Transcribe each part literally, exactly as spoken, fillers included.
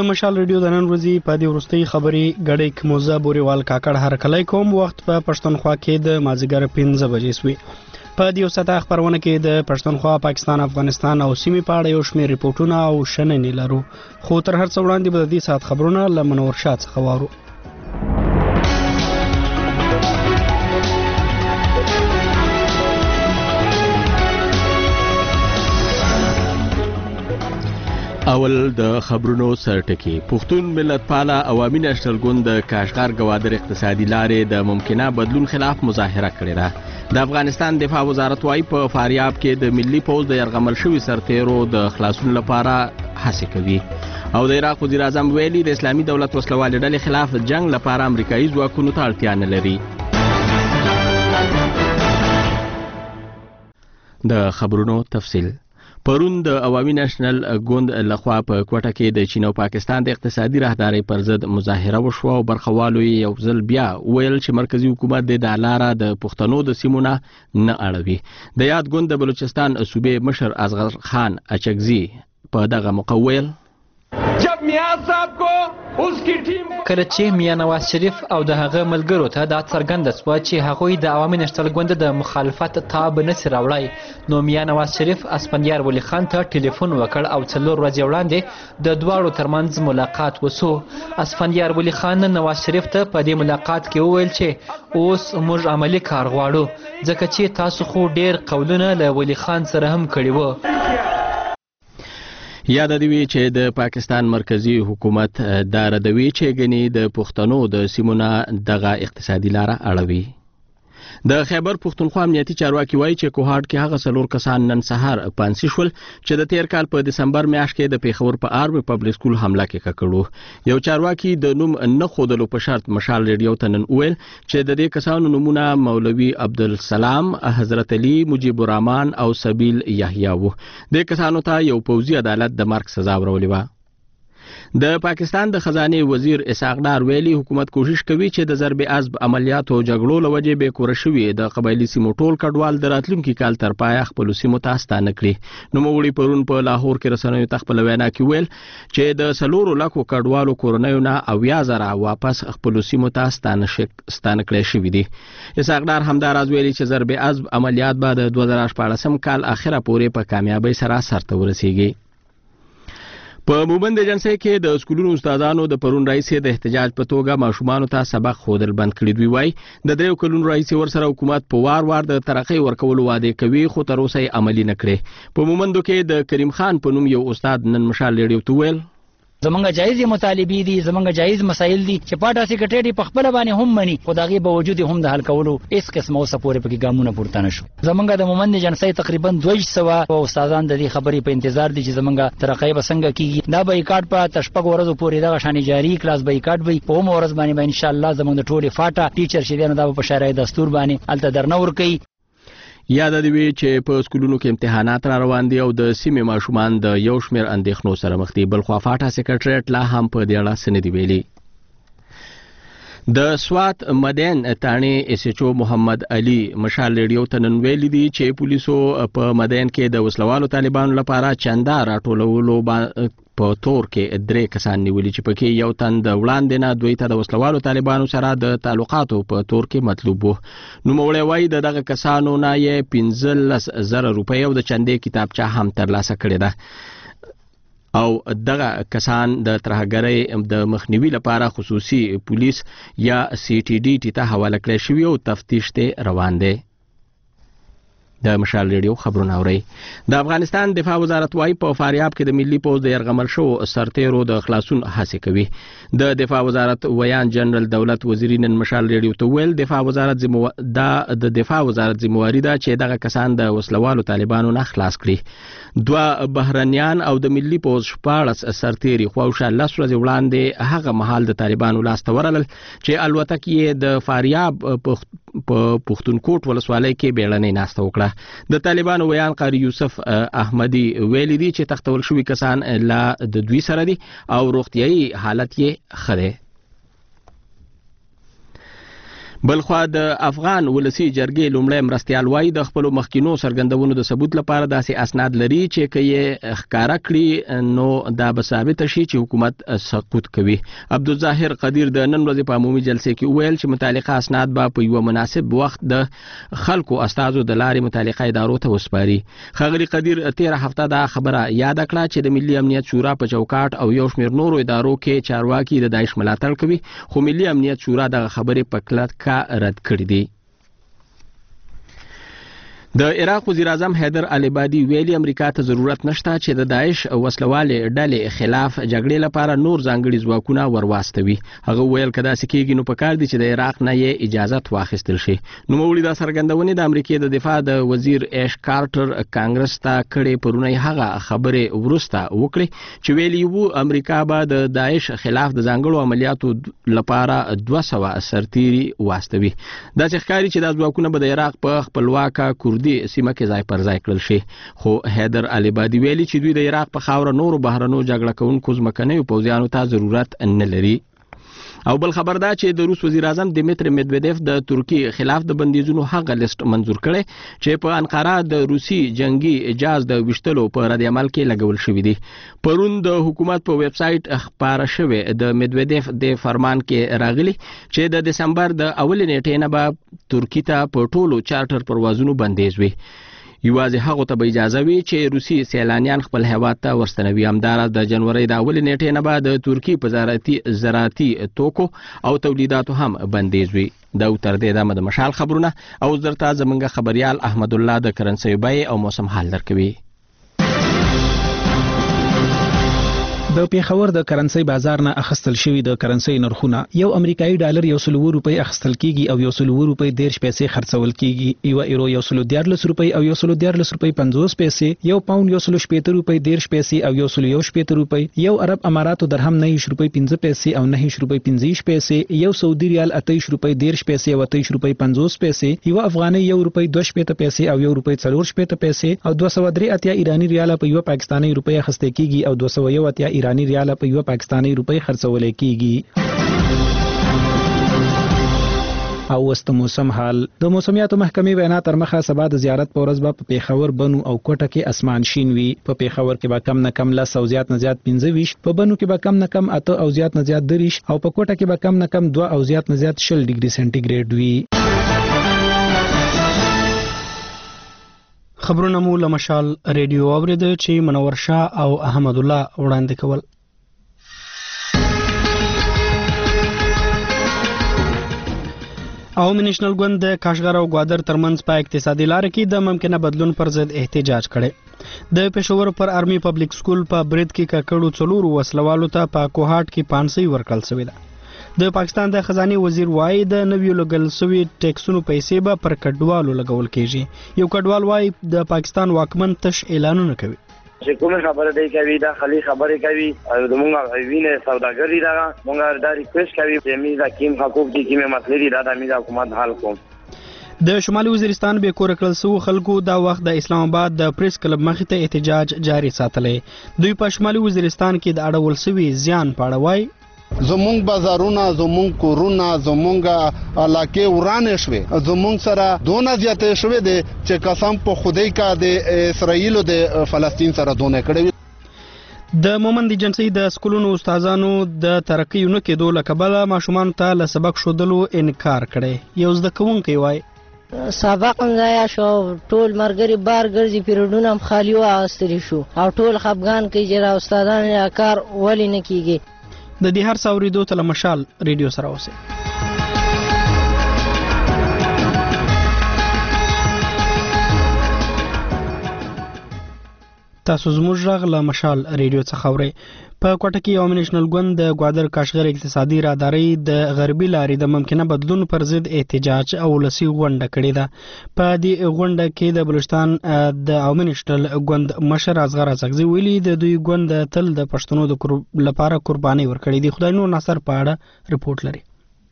د مشال ریډیو د نن ورځې په دې وروستۍ خبرې ګډې موزه بوريوال کاکړ هرکلی کوم. وخت په پښتونخوا کې د مازدیګر پنځه بجې سوې. په دې وسته خبرونه کې د پښتونخوا، پاکستان، افغانستان او سیمې په اړه یو شمېر ریپورټونه او شننې لرو. خو تر هر څه وړاندې به د دې ساعت خبرونه له منور شاه څخه واورو. اول د خبرونو سرټکی. پښتون ملت پاله عوامي نېشنل ګوند د کاشغر ګوادر اقتصادي لارې د ممکنه بدلون خلاف مظاهره کړې ده. د افغانستان دفاع وزارت وايي په فاریاب کې د ملي پوځ د یرغمل شوي سرتیرو د خلاصون لپاره هڅې کوي. او د عراق وزیر اعظم ویلي د اسلامي دولت وسلوالې ډلې خلاف جنگ لپاره امریکایي ځواکونو ته اړتیا نه لري. د خبرونو تفصیل. پرون د عوامي نېشنل ګوند لخوا په کوټه کې د چین او پاکستان د اقتصادي راهدارۍ پر ضد مظاهره وشوه او برخوالو یو ځل بیا ویل چې مرکزی حکومت د لاره د پښتنو د سیمونه نه اړوي. د یاد ګوند د بلوچستان صوبې مشر اصغر خان اچکزي په دغه موقع ویل جب میاں صاحب کو اس کی ټیم کله چې میاں نواز شریف او د هغه ملګرو ته دا څرګنده شوه چې هغوی د عوامي نېشنل ګوند د مخالفت تاب نسي راوړی، نو میاں نواز شریف اسفندیار ولی خان ته ټلیفون وکړ او څلور ورځې وړاندې د دواړو ترمنځ ملاقات وسو. اسفندیار ولی خان نواز شریف ته په دې ملاقات کې وویل چې اوس موږ عملی کار غواړو ځکه چې تاسو خو ډیر قولونه له ولی خان سره هم کړي وو. یاد دی وی چې د پاکستان مرکزی حکومت دا ردوي چې غني د پښتنو د سیمونه دغه اقتصادي لاره اړوي. د خیبر پښتونخوا امنیتي چارواکي وایي چې کوهاټ کې هغه څلور کسان نن سهار پانسي شول چې د تیر کال په دسمبر میاشت کې د پیښور په آرمي پبلک سکول حمله کې کړو. یو چارواکي د نوم نه خودلو په شرط مشال ریډیو ته نن ویل چې د دې کسانو نومونه مولوي عبدالسلام، حضرت علي، مجيب الرحمن او سبیل یحیی وو. د کسانو ته یو پوځي عدالت د مرګ سزا ورولې و. د پاکستان د خزانه وزیر اسحاق ډار ویلي حکومت کوشش کوي چې د ضرب عصب عملیاتو جګړو لوجې به کور شوی د قبایلی سیمو ټول کډوال د راتلونکي کال تر پای خپل سیمو ته ستانه کړي. نو موړي پرون په لاهور کې رسنیو ته خپل وینا کې ویل چې د سلورو لکو کډوالو کورنیو نه اویا زره واپس خپل سیمو ته ستانه ستانه کړي شوی دي. اسحاق ډار همدار از ویلي چې ضرب عصب عملیات بعد دوه زره شپاړسم کال اخره پورې په کامیابی سره سرته ورسیږي. په مومند ایجنسی کې د سکولونو استادانو د پرون رئیس د احتجاج په توګه ماشومانو ته سبق خودل بند کړی دی. وای د دریو کلونو رئیس ورسره حکومت په وار وار د ترقی ورکولو وعده کوي خو تر اوسه عملی نه کړي. په مومندو کې د کریم خان په نوم یو استاد نن مشال ریډیو ته ویل زمونږ جایز مطالبې دي، زمونږ جایز مسایل دي چې پاټا سیکریټری په خپل باندې هم مني، خو دغه به وجود هم د حل کولو هیڅ قسمه اوسه پورې پکې ګامونه پورته نشو. زمونږ د مومند جنسي تقریبا دوه سوه او استادان د دې خبرې په انتظار دي چې زمونږ ترقی به څنګه کیږي. دا بایکاټ په تشپګ ورځو پورې دغه شان جاری کلاس بایکاټ وي په هم ورځ باندې ان شاء الله زمونږ د ټوله فاټا ټیچر شیدنه دا په شرعي دستور باندې الته درنور کوي. یاد دی وی چې په سکولونو کې امتحانات را روان دي او د سیمې ماشومان د یو شمېر اندېښنو سره مخ دي. بل خو فاټا سیکریټریټ لا هم په دې اړه څه نه دی ویلي. د سوات مدین تانی ایس ایچ او محمد علي مشال ریډیو ته نن ویلي دي چې پولیسو په مدین کې د وسلوالو طالبانو لپاره چندا راټولولو په تور کې درې کسان نیولي چې پکې یو تن د وړاندې نه دوی ته د وسلوالو طالبانو سره د تعلقاتو په تور کې مطلوب وو. نوموړی وایي د دغه کسانو نه یې پنځلس زره روپۍ او د چندې کتابچه هم ترلاسه کړې ده او دغه کسان د ترهګرۍ د مخنیوي لپاره خصوصي پولیس یا سی ټي ډي ټي ته حواله کړی شوي او تفتیش ته روان دی. د مشال ریډیو خبرونه اوري. د افغانستان دفاع وزارت وايي په فاریاب کې د ملي پوځ د یرغمل شو سرتیرو د خلاصون هڅه کوي. د دفاع وزارت ویان جنرال دولت وزیر نن مشال ریډیو ته ویل دفاع وزارت زمو دا د دفاع وزارت ذمہواری ده چې دغه کسان د وسلوالو طالبانو نه خلاص کړي. دوه بهرنیان او د ملي پوځ شپاړس سرتیري خواوشا لس ورځې وړاندې هغه مهال د طالبانو لاس ته ورغلل چې الوتکې یې د فاریاب په پښتونکوټ ولسوالۍ کې بیړنۍ ناسته وکړه. د طالبانو ویان قاری یوسف احمدی ویلي دي چې تختول شوي کسان لا د دوی سره دي او روغتیايي حالت یې ښه دی. بلخوا د افغان ولسی جرګې لومړی مرستیال وایي د خپل مخکینو څرګندونو د ثبوت لپاره داسې اسناد لري چې کې ښکارا کړي نو دا به ثابت شي چې حکومت سقوط کوي. عبدالظاهر قدیر د نن ورځې په عمومي جلسې کې وویل چې متعلقه اسناد به په یو مناسب وخت د خلکو استازو د لارې متعلقه ادارو ته وسپاري. ښاغلي قدیر تیره هفته دا خبره یاد کړه چې د ملي امنیت شورا په چوکاټ او یو شمېر نورو ادارو کې چارواکي د داعش ملاتړ کوي، خو ملي امنیت شورا دغه خبرې په کلک رد کړی دی. د عراق وزیر اعظم حیدر العبادي ویلي امریکا ته ضرورت نشته چې د داعش وسلوالې ډلې خلاف جګړې لپاره نور ځانګړي ځواکونه ورواستوي. هغه ویل که داسې کېږي نو پکار دي چې د عراق نه یې اجازت واخیستل شي. نوموړي دا څرګندونې د امریکې د دفاع د وزیر ایش کارټر کانګرس ته کړې پرونی هغه خبرې وروسته وکړي چې ویلي وو امریکا به د داعش خلاف د ځانګړو عملیاتو لپاره دوه سوه سرتیري واستوي. داسې ښکاري چې دا ځواکونه به د عراق په خپلواکه کردي سیمه کې ځای پر ځای کړل شي. خو حیدر العبادي ویلي چې دوی د عراق په خاوره نورو بهرنو جګړه کوونکو ځمکنیو پوځیانو ته ضرورت نه لري. او بل خبر دا چې د روس وزیر اعظم دیمیتری میدویدیف د ترکی خلاف د بندیزونو هغه لیست منزور کړي چې په انقره د روسي جنگي جهاز د وشتلو په رد عمل کې لګول شوی دی. پرون د حکومت په ویب سټ خبره شوې د میدویدیف د فرمان کې راغلي چې د دسمبر د اولې نیټې نه به ترکی ته په ټولو چارټر پروازونو بندیز وي. یوازې هغه ته به اجازه وي چې روسي سیلانیان خپل هیواد ته ورستنوي. همداراز د جنوري د اولې نیټې نه به د ترکی په زراعتي زراعتي توکو او تولیداتو هم بندیز وي. دا تر دې دمه د مشال خبرونه او درته زمونږ خبريال احمد الله د کرنسي بیې او موسم حال درکوي. د پیښور د کرنسي بازار نه اخستل شوی د کرنسي نرخونه یو امریکایي ډالر یو سل روپۍ اخستل کیږي او یو سل روپۍ دیرش پیسې خرڅول کیږي. یو ایرو یو سل دیارلس روپۍ او یو سل دیارلس روپۍ پنځوس پیسې، یو پاوند یو سل شپېته روپۍ دیرش پیسې او یو سل یو شپېته روپۍ، یو عرب اماراتو درهم نه روپۍ پنځه پیسې او نه روپۍ پنځه پیسې، یو سعودي ریال اتیش روپۍ دیرش پیسې او اتیش روپۍ پنځوس پیسې، یو افغاني یو روپۍ دوه شپېته پیسې او یو روپۍ څلور شپېته پیسې او دوه سوه درې اتیا ایرانی ریال په یو پاکستاني روپۍ اخیستل کیږي او دوه سوه یو اتیا ایرانی ریال په یو پاکستاني روپۍ خرڅول کیږي. او وست موسم حال د موسمیاتو محکمې وینا تر مخه سبا د زیارت په ورځ به په پیښور بنو او کوټه کې اسمان شین وي. په پیښور کې به کم نه کم لس او زیات نه زیات پنځه ویشت، په بنو کې به کم نه کم اته او زیات نه زیات دریش او په کوټه کې به کم نه کم دوه او زیات نه زیات شل ډیګري سنټیګریډ وي. خبرونه مو له مشال ریډیو اورید چې منور شاه او احمد الله وړاندې کول. عوامي نېشنل ګوند د کاشغر او ګوادر ترمنځ په اقتصادي لار کې د ممکنه بدلون پر ضد احتجاج کړي. د پېښور پر آرمي پبلک سکول په برید کې ککړو څلورو وسلوالو ته په کوهاټ کې پانسي ورکړل شوې ده. د پاکستان د خزاني وزیر وایي د نویو لګل شوي ټیکسونو پیسې به پر کډوالو لګول کېږي. یو کډوال وایي د پاکستان واکمن تش اعلانونه کوي. چې کومه خبره دی کوي دا خالي خبره کوي او موږ وینه سوداګری دا موږ دا ریکوست کوي چې می دا کیم حقوق دي کیمه مسلې دا د میزا حکومت حل کوم. د شمالي وزیرستان به کور کړل سو خلکو دا وخت د اسلام آباد د پریس کلب مخې ته احتجاج جاری ساتلې. دوی په شمالي وزیرستان کې د اړول سوي زیان پاړه وای زمونږ بازارونه زمونږ کورونه زمونږ علاقې ورانې شوې، زمونږ سره دونه زیاتې شوې دي چې قسم په خدای کا د اسرائیل او د فلسطین سره دونه کړې. د مومند ایجنسی د سکولونو استادانو د ترقی نه کېدو لکبله ماشومان ته له سبق شودلو انکار کړي. یو زده کوونکی وای سبق هم ضایع شو، ټول مرګري بار ګرځي، پیریډونه هم خالی واغستلی شو او ټول خفګان کوي چې را استادان کار ولې نه کیږي. د دې هر څاوریدو ته له مشال ریډیو سره اوسئ. تاسو زموږ غږ له مشال ریډیو څخه اورئ. په کوټه کې عوامي نېشنل ګوند د ګوادر کاشغر اقتصادي راداري د غربي لارې د ممکنه بدلون پر ضد احتجاج او لسی غونډه کړې ده. په دې غونډه کې د بلوچستان د عوامي نېشنل ګوند مشر اصغر ازغزي ویلي د دوی ګوند تل د پښتنو د لپاره قرباني ورکړې دي. خدای نور نصر په اړه رپورټ لري.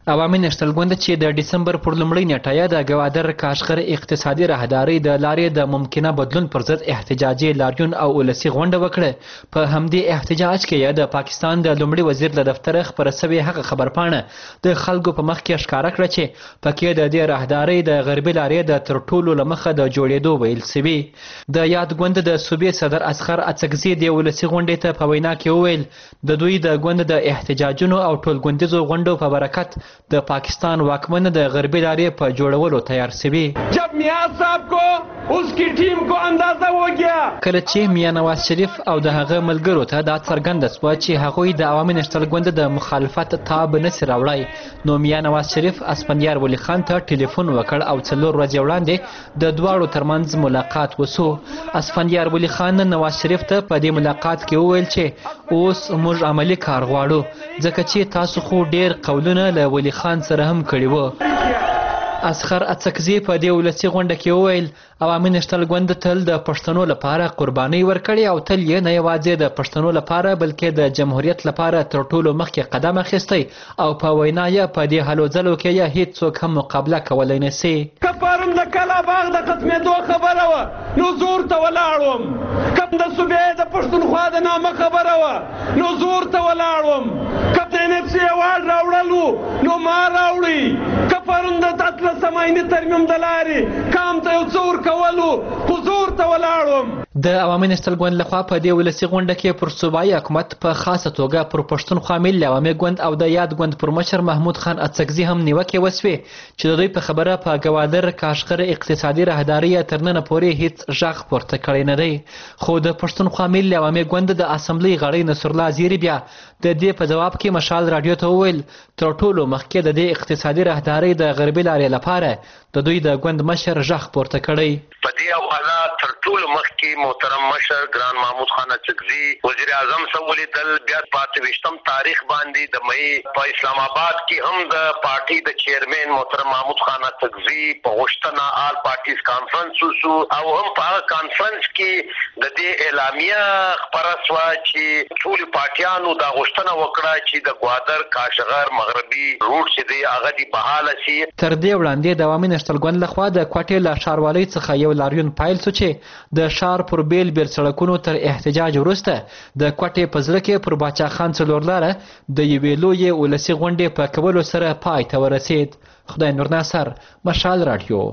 عوامي نشتل ګوند چې د ډسمبر پر لومړۍ نیټه د ګوادر کاشغر اقتصادي راهداري د لارې د ممکنه بدلون پر ضد احتجاجي لاریون او ولسي غونډه وکړه. په همدې احتجاج کې د پاکستان د لومړي وزیر له دفتره خپره سوې هغه خبرپاڼه د خلکو په مخ کې ښکاره کړه چې پکې د دې راهداري د غربي لارې د تر ټولو له مخه د جوړېدو ویل سوي. د یاد ګوند د صوبې صدر اصغر اڅکزي د ولسي غونډې ته په وینا کې وویل د دوی د ګوند د احتجاجونو او ټولګوندیزو غونډو په برکت د پاکستان واکمن د غربي لارې په جوړولو تیار سوي. جب میاں صاحب کو اس کی ټیم کو اندازه و گیا کله چې میاں نواز شریف او د هغه ملګرو ته دا څرګنده سوه چې هغوی د عوامي نشتل ګوند د مخالفت تاب نسي راوړی نو میاں نواز شریف اسفندیار ولی خان ته ټلیفون وکړ او څلور ورځې وړاندې د دواړو ترمنځ ملاقات وسو. اسفندیار ولی خان نواز شریف ته په دې ملاقات کې وویل چې اوس موږ عملی کار غواړو ځکه چې تاسو خو ډیر قولونه له ولی خان سره هم کړي وو. اصغر اڅکزي په دې ولسي غونډه کې وویل عوامي نشتل ګوند تل د پښتنو لپاره قرباني ورکړې او تل یې نه یوازې د پښتنو لپاره بلکې د جمهوریت لپاره تر ټولو مخکې قدم اخیستی او په وینا یې په دې هلو ځلو کې یې هیڅوک هم مقابله کولی نه سي. که پرون د کلا باغ د ختمېدو خبره وه نو زور ته ولاړ وم. کم د صوبې د پښتونخوا د نامه خبره وه نو زور ته ولاړ وم. که د ان اف سي ایوارډ راوړل وو نو ما راوړي. که پرون د اتلسم آییني ترمیم د لارې کام ته یو څه ورکولو خو زور ته ولاړ وم. د عوامي نشتل ګوند لخوا په دې ولسي غونډه کې پر صوبایي حکومت په خاصه توګه پر پښتونخوا ملي عوامي ګوند او د یاد ګوند پر مشر محمود خان اڅکزي هم نیوکې وسوې چې د دوی په خبره په ګوادر کاشغر اقتصادي راهداري تر ننه پورې هیڅ غږ پورته کړی نه دی. خو د پښتونخوا ملي عوامي ګوند د اسمبلۍ غړی نصرالله زیري بیا د دې په جواب کې مشال راډیو ته وویل تر ټولو مخکې د دې اقتصادي راهداري د غربي لارې لپاره د دوی د ګوند مشر غږ پورته کړی. په دې حواله تر ټولو مخکې محترم مشر ګران محمود خان اڅکزي وزیر اعظم سره ولیدل. بیا په اته ویشتم تاریخ باندې د مئی په اسلام آباد کې هم د پارټي د چیرمن محترم محمود خان اڅکزي په غوښتنه آل پارټیز کانفرنس وسو او هم په هغه کانفرنس کې د دې اعلامیه خبره سوه چې ټولو پارټیانو دا غوښتنه وکړه چې د ګوادر کاشغر مغربي روټ چې دی هغه دې بحاله سي. تر دې وړاندې د عوامي نشتل ګوند لخوا د کوټې له ښاروالۍ څخه یو لاریون پایل سو چې د ښار پر بیل بیل سړکونو تر احتجاج وروسته د کوټې په زړه کې پر باچا خان څلور لاره د یوې لویې ولسي غونډې په کولو سره پای ته ورسید. خدای نور ناصر، مشال راډیو،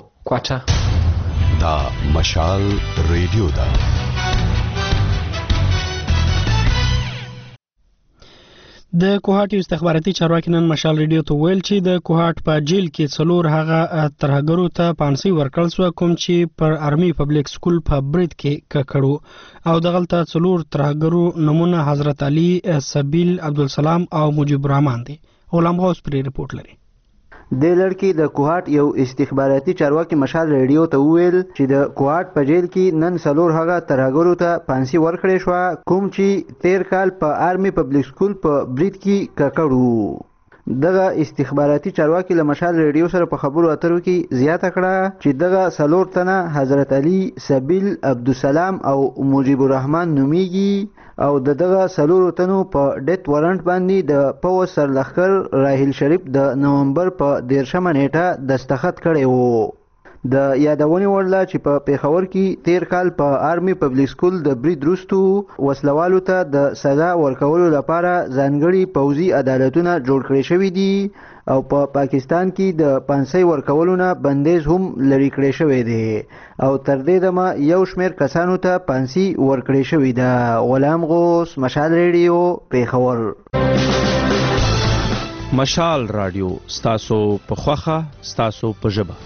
کوټه. دا مشال ریډیو ده. د کوهاټ یو استخباراتي چارواکي نن مشال ریډیو ته ویل چې د کوهاټ په جیل کې څلور هغه ترهګرو ته پانسي ورکړل شو کوم چې پر آرمي پبلک سکول په برید کې ککړو او دغلته څلور ترهګرو نمونه حضرت علي، سبیل، عبدالسلام او مجيب الرحمن دي. غلام غوث پر ریپورت لري. د لړکی د کوهاټ یو استخباراتي چارواکي مشال ریډیو ته ویل چې د کوهاټ په جیل کې نن څلور هغه ترهګرو ته پانسي ورکړې شو کوم چې تیر کال په آرمي پبلک سکول په برید کې ککړو. دغه استخباراتي چارواکي له مشال ریډیو سره په خبرو اترو کې زیاته کړه چې دغه څلور تنه حضرت علي، سبیل، عبدالسلام او مجيب الرحمن نومیږي او د دغه څلورو تنو په ډیت وارنټ باندې د پوځ سرلښکر راحیل شریف د نومبر په دیرشمه نیټه دستخط کړی وو. د یادونې وړ ده چې په پیښور کې تیر کال په آرمي پبلک سکول د برید وروستو وسلوالو ته د سزا ورکولو لپاره ځانګړي پوځي عدالتونه جوړ کړي شوي دي او په پا پاکستان کې د پانسۍ ورکولو نه بندیز هم لرې کړی شوی دی او تر دې دمه یو شمېر کسانو ته پانسي ورکړې شوې ده. غلام غوث، مشال ریډیو، پیښور. مشال راډیو، ستاسو په خوښه، ستاسو په ژبه.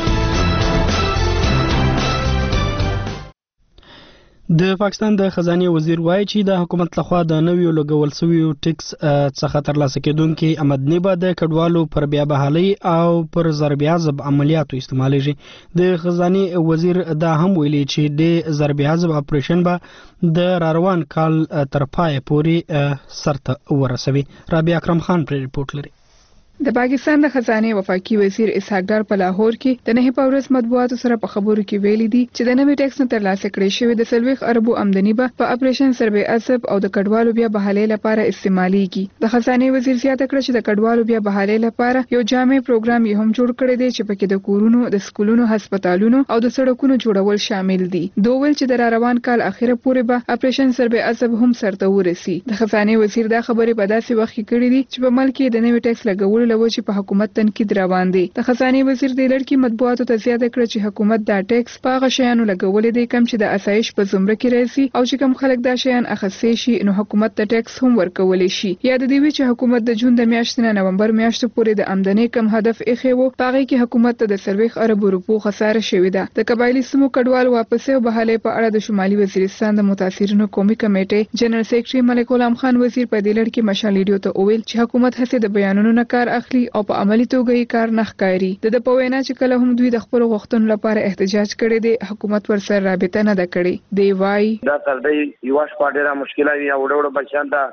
د پاکستان د خزانه وزیر وایي چې د حکومت لخوا د نویو لګول شویو ټیکس څخه ترلاسه کېدونکي آمدنی به د کډوالو پر بیا بحالي او پر ضرب عضب عملیاتو استعمالېږي. د خزانه وزیر دا هم ویلي چې د ضرب عضب اپریشن به د راروان کال تر پای پورې سرته ورسوي. رابعه اکرم خان پر ریپورت لري. د پاکستان د خزانه وفاقي وزیر اسحاق ډار په لاهور کې د نه پاورس مطبوعاتو سره په خبرو کې ویلي دي چې د نوي ټیکس نه ترلاسه کړي شوی د سلويخ اربو آمدنی به په اپریشن سروي اسب او د کډوالو بیا بحالي لپاره استعماليږي د خزانه وزیر زیاته کړ چې د کډوالو بیا بحالي لپاره یو جامع پروګرام یې هم جوړ کړی دی چې پکې د کورونو د سکولونو هسپتالونو او د سړکونو جوړول شامل دي دوه ول چې د روان کال اخیره پورې به اپریشن سروي اسب هم سرته ورسي د خزانه وزیر دا خبره په داسې وخت کې کړې دي چې په ملک کې د نوي ټیکس لګولو لوجه په حکومت تنقید روان دي د خزانه وزیر د لړکی مطبوعاتو ته زیاته کړ چې حکومت دا ټیکس په هغه شیانو لګولې دي کوم چې د اسایش په زمره کې راځي او چې کوم خلک دا شیان اخیستي شي نو حکومت ته ټیکس هم ورکولې شي یا د دې چې حکومت د جون د میاشتې نه نومبر میاشتې پورې د آمدنی کم هدف ایښی وو پاره کې حکومت ته د سلويخ اربو روپو خساره شوې ده د قبایلی سیمو کډوال واپس او بحاله په اړه د شمالي وزیرستان د متاثرینو قومي کمیټې جنرال سیکریټري ملک غلام خان وزیر په دې لړ کې مشال لیډیو ته وویل چې حکومت هڅه د بیانونو نه کار اخلي او په عملی توګه یې کار نه ښکاري د د په وینا چې کله هم دوی د خپل غوښتنو لپاره احتجاج کړي دي حکومت ورسره رابطه نه ده کړې دی وای دا تر دې یو شپه ډیره مشکله وي او ډېر بچان ته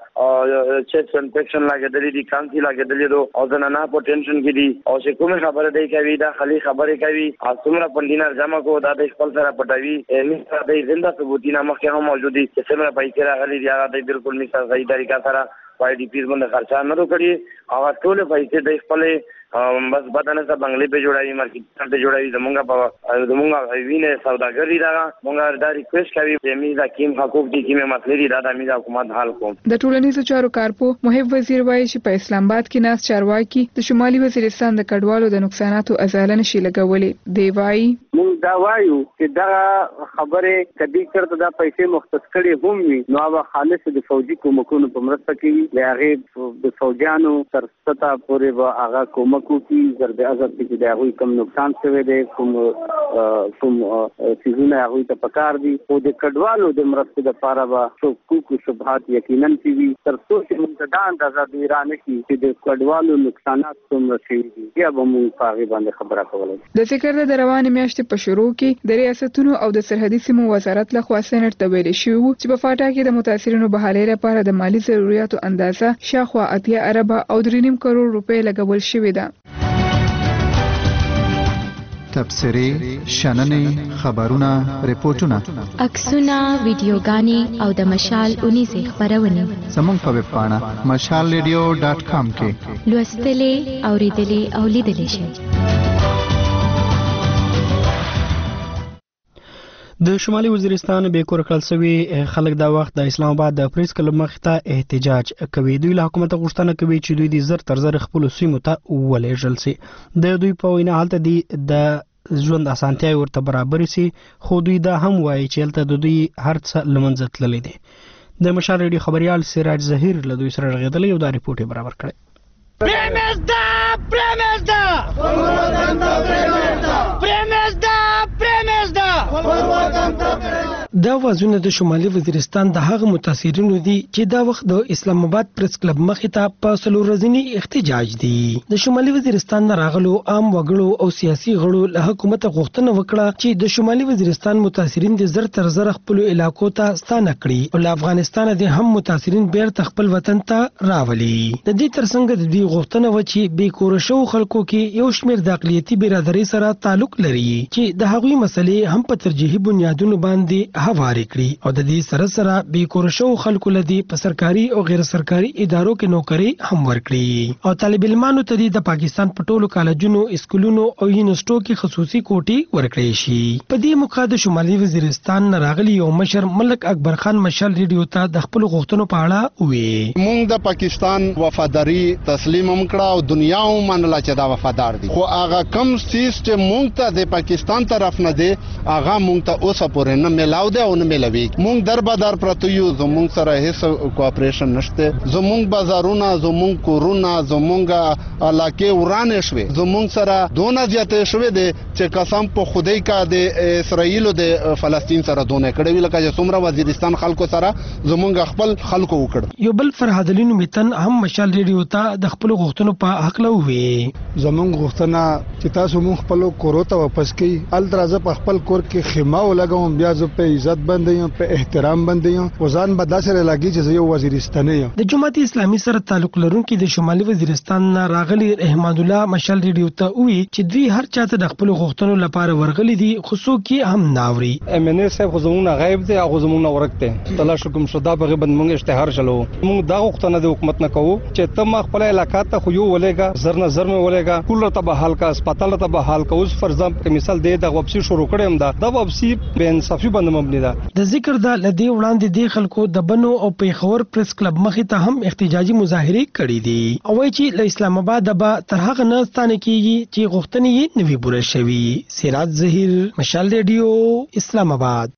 چیست انفیکشن لګیدلې دي کانسي لګیدلې دي او د نه په ټینشن کې دي او چې کومه خبره دی کوي دا خالي خبره کوي او څومره پندینر جمع کو دا د خپل سره پټوي نه د زنده ثبوتونه مخکې هم موجود دي چې څومره پیسې راغلي دي هغه د بالکل مثال صحیح طریقه سره پای ډی پی باندې خرچا نه وکړي او ټول پیسې د خپل بس بدن سره بنگلې په جوړایي مارکیټ ته جوړایي زمونږه په زمونږه وینه سوداګری دا مونږه دا ریکوست کوي چې میزا کیم حقوق دي کیمه مسلې دا د میزا حکومت حل کوم د ټولنیزو چارو کارپو محب وزیر وایي چې په اسلام آباد کې ناس چارواکي د شمالي وزیرستان د کډوالو د نقصاناتو ازاله نشي لګولې دی وایي مونږ دا وایو چې دا خبره کدي چرته دا پیسې مختص کړي هم وي نو هغه خالص د فوجي کومکونو په مرسته کې د هغه د فوجانو تر ستا پورې به هغه کوم کو کی ضرب عزت کې د هغوی کم نقصان شوی دی کوم کوم سيزونه هغوی ته پکار دي او د کډوالو د مرستې لپاره به حقوق او شبهات یقینا پیوي تر څو چې موږ دا اندازه د ایران کې چې د کډوالو نقصانات څومره شوي دي بیا به موږ په هغې باندې خبره کولی د ذکر د روانې میاشتې په شروع کې د ریاستونو او د سرحدي سیمو وزارت لخوا سېنټ ته ویلې شوي وو چې په فاټا کې د متاثرینو بحالۍ لپاره د مالي ضرورتو اندازه شاوخوا اتیا اربه او درې نیم کروڑ روپۍ لګول شوې ده تبصرې شننې خبرونه ریپورتونه عکسونه ویډیوګانې او د مشال اونیزې خبرونه زموږ په ویب پاڼه مشال ریډیو ډاټ کام کې لوستلې اوریدلې او لیدلې شئ د شمالي وزیرستان به کور کړل سوي خلک دا وخت د اسلام آباد د پریس کلب مخ ته احتجاج کوي دوی له حکومت غوښتنه کوي چې دوی د زر تر زر خپل سیمو ته ولېږل سي د دوی په وینا حالت دي د ژوند اسانتیا ورته برابر سي خو دوی دا هم وایي چې هلته د دوی هر څه لمنځه تللی دی د مشال ریډیو خبريال سراج ظهیر له دوی سره غږېدلی او دا ریپورت برابر کړی پریمزدا پریمزدا پریمزدا پریمزدا دا وازونه د شمالي وزیرستان د هغه متاثرینو دي چې دا وخت د اسلام آباد پریس کلب مخې ته په څلور ورځني احتجاج دي د شمالي وزیرستان نه راغلو عام وګړو او سیاسي غړو له حکومت غوښتنه وکړه چې د شمالي وزیرستان متاثرین د زر تر زر خپل علاقو ته ستانه کړي او له افغانستان د هم متاثرین بیرته خپل وطن ته راولي د دې ترڅنګ د دې غوښتنه و چې بې کور شو خلکو کې یو شمېر د اقلیتي برادرۍ سره تعلق لري چې د هغوی مسلې هم په ترجیحي بنیادونو باندې هواري کړي او د دې سره سره بې کور شو خلکو لدی په سرکاري او غیر سرکاري ادارو کې نوکری هم ورکړي او طالب علمانو ته د پاکستان په ټولو کالجونو اسکولونو او یونیورسيټو کې خصوصي کوټي ورکړي شي په دې موخه د شمالي وزیرستان راغلي یو مشر ملک اکبر خان مشال ریډیو ته د خپل غوښتنو په اړه وی مونږ د پاکستان وفاداری تسلیم هم کړه او دنیا هم منله چې دا وفادار دي خو هغه کم سیس چې مونږ ته د پاکستان طرف نه دی هغه مونږ ته اوسه پورې نه ملاو دی او نه ملوي مونږ در بدر پرته یو زمونږ سره هیڅ کوآپریشن نشته زمونږ بازارونه زمونږ کورونه زمونږ علاقې ورانه شوي زمونږ سره دونه زیاتې شوي دي چې قسم په خدای کا د اسرائیل او د فلسطین سره دونه کړي لکه چې څومره وزیرستان خلکو سره زمونږ خپل خلکو وکړ یو بل فرهاد علي میتن هم مشال ریډیو ته د خپل غوښتنو په حق له وی زمونږ غوښتنه چې چې تاسو مونږ خپل کورو ته واپس کړئ ال درازه په خپل کور کې خیمه ولګوم بیا زه په عزت باندې یم په احترام باندې یم وزن به داسې لګي چې زه یو وزیرستاني یم. د جماعت اسلامي سره تعلق لرونکي د شمالي وزیرستان نه راغلي رحمان الله مشال ریډیو ته وی چې دوی هر چاته د خپل غوښتنو لپاره ورغلي دي خصوص کې هم ناوري. ام ان اس خو زمونږ غیب دي هغه زمونږ ورکته تلاش کوم شدا په غیبت مونږ اشتهار چلو مونږ دا غوښتنه د حکومت نه کوو چې ته ما خپل علاقې ته خو یو ولېګا زر نه زر مې ولېګا کول ته به حال کا هسپتال ته به حال کا اوس فرضاً په مثال دی د واپسی شروع کړم دا د واپسی بے انصافي باندې مبني ده. د ذکر د لدی وړاندې د خلکو د بنو او پیښور پریس کلب مخې ته هم احتجاجي مظاهره کړې دي او وايي چې له اسلام آباد به تر هغه نه ستانه کیږي چې غوښتنې یې نوي پوره شوي. سراج ظهیر مشال ریډیو اسلام آباد.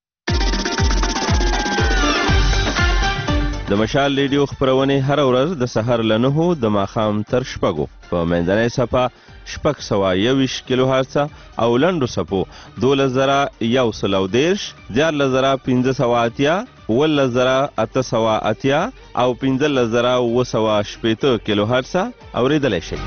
د مشال ریډیو خبرونه هر ورځ د سحر له نهو د ماښام تر شپږو په منځنۍ صفه شپږ سوه یوویشت کیلو هرڅه او لنډو صفو دولس زره یو سل او دېرش دیارلس زره پنځه سوه اتیا اوولس زره اته سوه اتیا او پنځلس زره اوه سوه شپېته کیلو هرڅه اورېدلی شئ.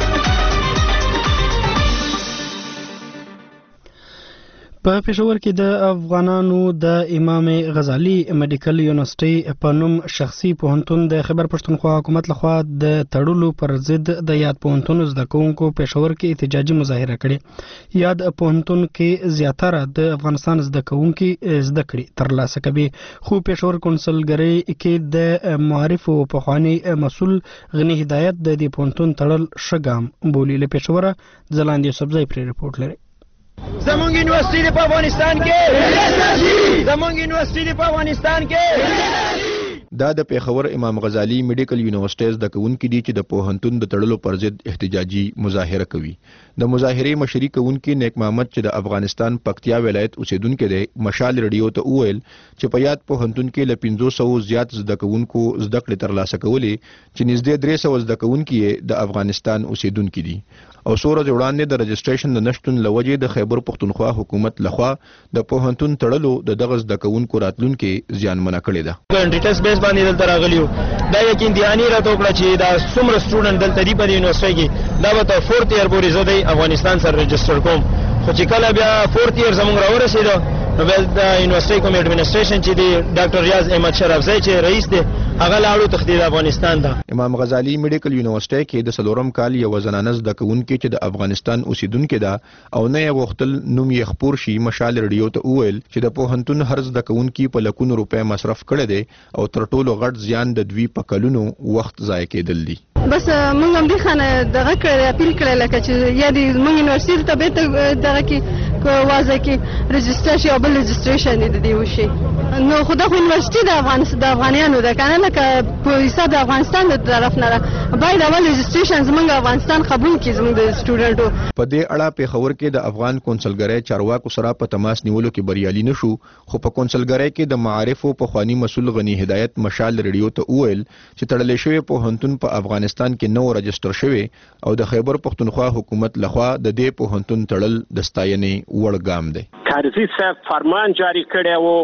په پېښور کې د افغانانو د امام غزالي میډیکل یونیورسيټي په نوم شخصي پوهنتون د خیبر پښتونخوا حکومت لخوا د تړلو پر ضد د یاد پوهنتون زده کوونکو پېښور کې احتجاجي مظاهره کړې. یاد پوهنتون کې زیاتره د افغانستان زده کوونکي زده کړې ترلاسه کوي خو پېښور کونسلګرۍ کې د معارفو پخوانی مسؤل غنی هدایت د دې پوهنتون تړل شګام بولی. له پېښوره ځلاندې یوسفزی پرې رپورټ لري. زمونږ یونیورسيټي په افغانستان کې زمونږ یونیورسيټي په افغانستان کې دا د پېښور امام غزالي میډیکل یونیورسيټي زده کوونکي دي چې د پوهنتون د تړلو پر ضد احتجاجي مظاهره کوي. د مظاهرې مشري کوونکي نیک محمد چې د افغانستان پکتیا ولایت اوسیدونکو دی مشال ریډیو ته وویل چې په یاد پوهنتون کې له پنځه سوه زیات زده کوونکو زده کړې ترلاسه کولې چې نږدې درې سوه زده کوونکي د افغانستان اوسیدونکي دي او څو ورځې وړاندې د رجسټریشن د نشتون له وجې د خیبر پښتونخوا حکومت لخوا د پوهنتون تړلو د دغه زده کوونکو راتلونکي زیانمنه کړې ده. په ډیټیلز بیس باندې دلته راغلی یو دا یقین دی اني راته وکړه چې دا څومره سټوډنټ دلته دی په یونیورسيټي کې دا به تر فورث ایئر پورې زه د افغانستان سره رجسټر کوم خو چې کله بیا فورث ایئر زموږ راورسېدو نو بل د یونیورسيټي کوم ایډمنسټریشن چې دی ډاکټر ریاض احمد شرافزی چې رئیس دی هغه لاړو تخدید افغانستان ته. امام غزالي میډیکل یونیورسيټي کې د څلورم کال یو زنانه زده کوونکې چې د افغانستان اوسیدونکې ده او نه یې غوښتل نوم یې خپور شي مشال ریډیو ته وویل چې د پوهنتون هر زده کوونکي په لکونو روپۍ مصرف کړی دی او تر ټولو غټ زیان د دوی په کلونو وخت ضایع کېدل دي. بس موږ هم دې خانه دغه کړی اپیل کړی لکه چې یا دې موږ یونیورسيټي ته بیرته دغه کې واځه کې رجسټر شي او بل رجسټریشن دې دی وشي نو خو د یونیورسيټي د افغانستان د افغانانو د کنه لکه په حساب د افغانستان د طرف نه باید اول رجسټریشن زموږ افغانستان قبول کړي زموږ د سټوډنټو. په دې اړه پېښور کې د افغان کونسلګرۍ چارواکو سره په تماس نیولو کې بریالي نشو خو په کونسلګرۍ کې د معارفو پخوانی مسؤل غنی هدایت مشال ریډیو ته وویل چې تړلې شوی پوهنتون په افغانستان کې نو رجسټر شوی او د خیبر پښتونخوا حکومت لخوا د دې پوهنتون تړل د ستاینې وړ ګام دی. کارزي صاحب فرمان جاری کړی وو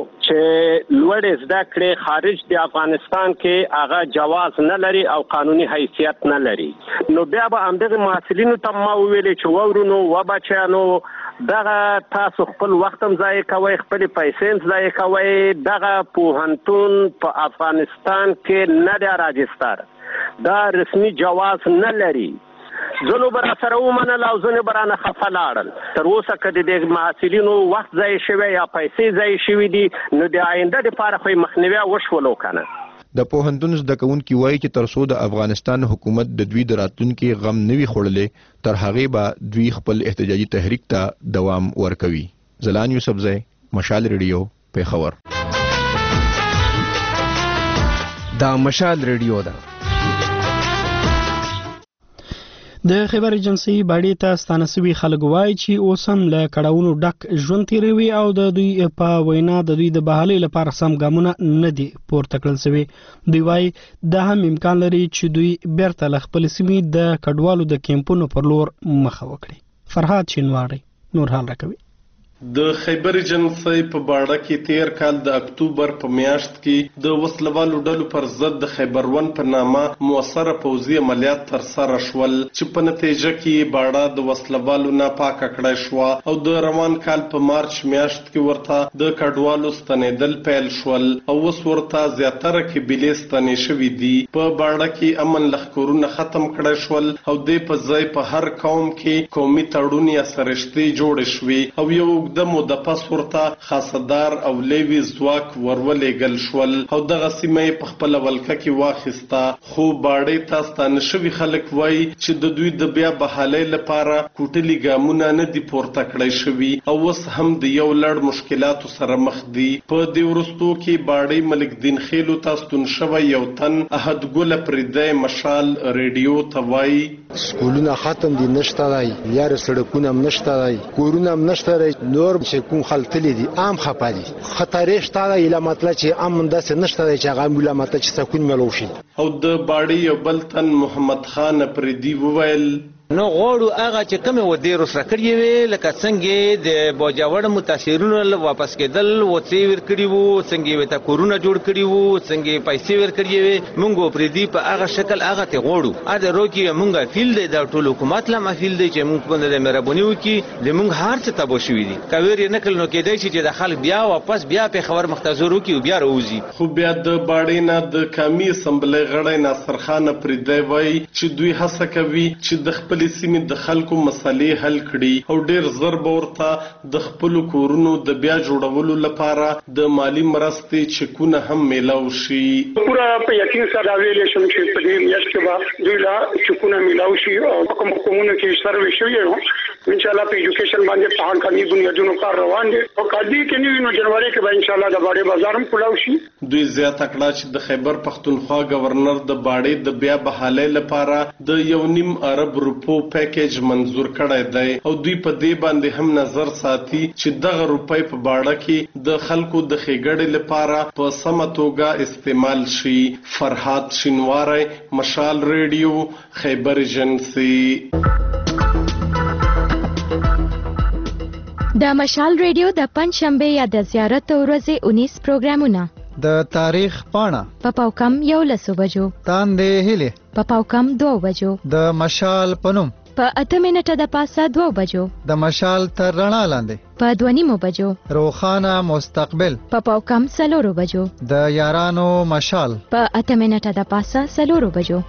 چې لوړې زده کړې خارج د افغانستان کې هغه جواز نه لري او قانوني حیثیت نه لري نو بیا به همدغه محصلینو ته ما وویلې چې وورونو و بچیانو دغه تاسو خپل وخت هم ضایع کوئ خپل پیسې هم ضایع کوئ دغه پوهنتون په افغانستان کې نه دی راجستر دا رسمي جواز نه لري زنو برا سره ومنل او زنو برانه خفه لاړل تر اوسه که د محصلینو وخت ضایع شوی یا پیسې ضایع شوي دي نو د آینده دپاره خو یې مخنیوی وشولو کنه. د پوهنتون زده کوونکي وایي چې تر څو د افغانستان حکومت د دوی د راتلونکي غم نه وي خوړلی تر هغې به دوی خپل احتجاجي تحریک ته دوام ورکوي. ځلان یوسفزی مشال ریډیو پېښور. دا مشال ریډیو ده. د خیبر ایجنسی باډي ته ستانه سوي خلک وایي چې اوس هم له کړاوونو ډک ژوند تیروي او د دوی په وینا د دوی د بحالۍ لپاره سم ګامونه نه دي پورته کړل سوي. دوی وایي دا هم امکان لري چې دوی بیرته له خپل سیمې د کډوالو د کیمپونو پر لور مخه وکړي. فرهاد شینواری نور حال راکوي. د خیبر ایجنسی په باړه کې تیر کال د اکتوبر په میاشت کې د وسلوالو ډلو پر ضد د خیبر ون په نامه موثره پوځي عملیات ترسره شول چې په نتیجه کې باړه د وسلوالو نه پاکه کړای شوه او د روان کال په مارچ میاشت کې ورته د کډوالو ستنېدل پیل شول او اوس ورته زیاتره قبیلې ستنې شوي دي. په باړه کې امن لښکرونه ختم کړای شول او د په ځای په هر قوم کې قومي تړون یا سرشتې جوړې شوې او یو د موده پس ورته خاصدار او لیوي ځواک ورولېږل شول او دغه سیمه په خپل ولکه کې واخیسته. خو باړې ته ستانه شوي خلک وایي چې د دوی د بیا بحالۍ لپاره کوټلي ګامونه نه دي پورته کړی شوي او اوس هم د یو لړ مشکلاتو سره مخ دي. په دې وروستو کې باړې ملک دین خیلو ته ستون شوی یو تن احد ګله پریدی مشال ریډیو ته وایي سکولونه ختم دي، نشته دی، لارې سړکونه هم نشته دی، کورونه هم نشته دی، نور چې کوم خلک تللي دي عام خفه دي. خطرې شته دی ایله مطلب چې امن داسې نشته دی چې هغه ایله مطلب چې سکون میلو شي. او د باړې یو بل تن محمد خان پریدي وویل نو غواړو هغه چې کومې ودې رسره کړې وې لکه څنګه د باجوړ متاثرینو واپس کېدل وڅې ورکړي وو، څنګه یې ته کورونه جوړ کړي وو، څنګه پیسې ورکړي وې. موږ پردي په هغه شکل هغه ته غواړو ا د روکي موږ فیل دی د ټول حکومت لا مفیل دی چې موږ باندې مهرباني وکړي د موږ هر څه تبو شوي دي. کویر نه کول نو کېدای شي چې د خلک بیا واپس بیا په خبر مختزور وکړي او بیا راوځي. خو بیا د باړې نه د قومي اسمبلی غړی ناصر خان پریدی وایي چې دوی هڅه کوي چې د خپل سیمې د خلکو مسلې حل کړي او ډیر زر به ورته د خپل کورونو د بیا جوړولو لپاره د مالی مرستې چکونه هم میلاو شي. پورا په یقین سره ویلې شم چې په دې میاشت کې به دوی لا چکونه میلاو شي او کوم کومونه کې سروي شوی نو ان شاء الله په ایجوکیشن باندې په حال قانوني بنیادونو کار روان دي او کدی کې نو نو جنوري کې به ان شاء الله د باړې بازار هم کلاو شي. دوی زیاته کړه چې د خیبر پختونخوا گورنر د باړې د بیا بحالۍ لپاره د یو نیم ارب روپو پیکیج منظور کړی دی او دوی په دې باندې هم نظر ساتي چې دغه روپۍ په باړه کې د خلکو د ښېګړې لپاره په سمه توګه استعمال شي. فرهاد شینواری، مشال ریډیو، خیبر ایجنسی. د مشال ریډیو د پنځشنبه یا د زیارت ورځې اونیس پروګرامونه د تاریخ پاڼه په پاوکم یو لسو بجو، تاندې هیلې په پاوکم دو بجو، د مشال پنوم په اته منټه د پاسه دو بجو، د مشال تر رڼا لاندې په دوه نیمو بجو، روخانه مستقبل په پاوکم څلورو بجو، د یارانو مشال په اته منټه د پاسه څلورو بجو.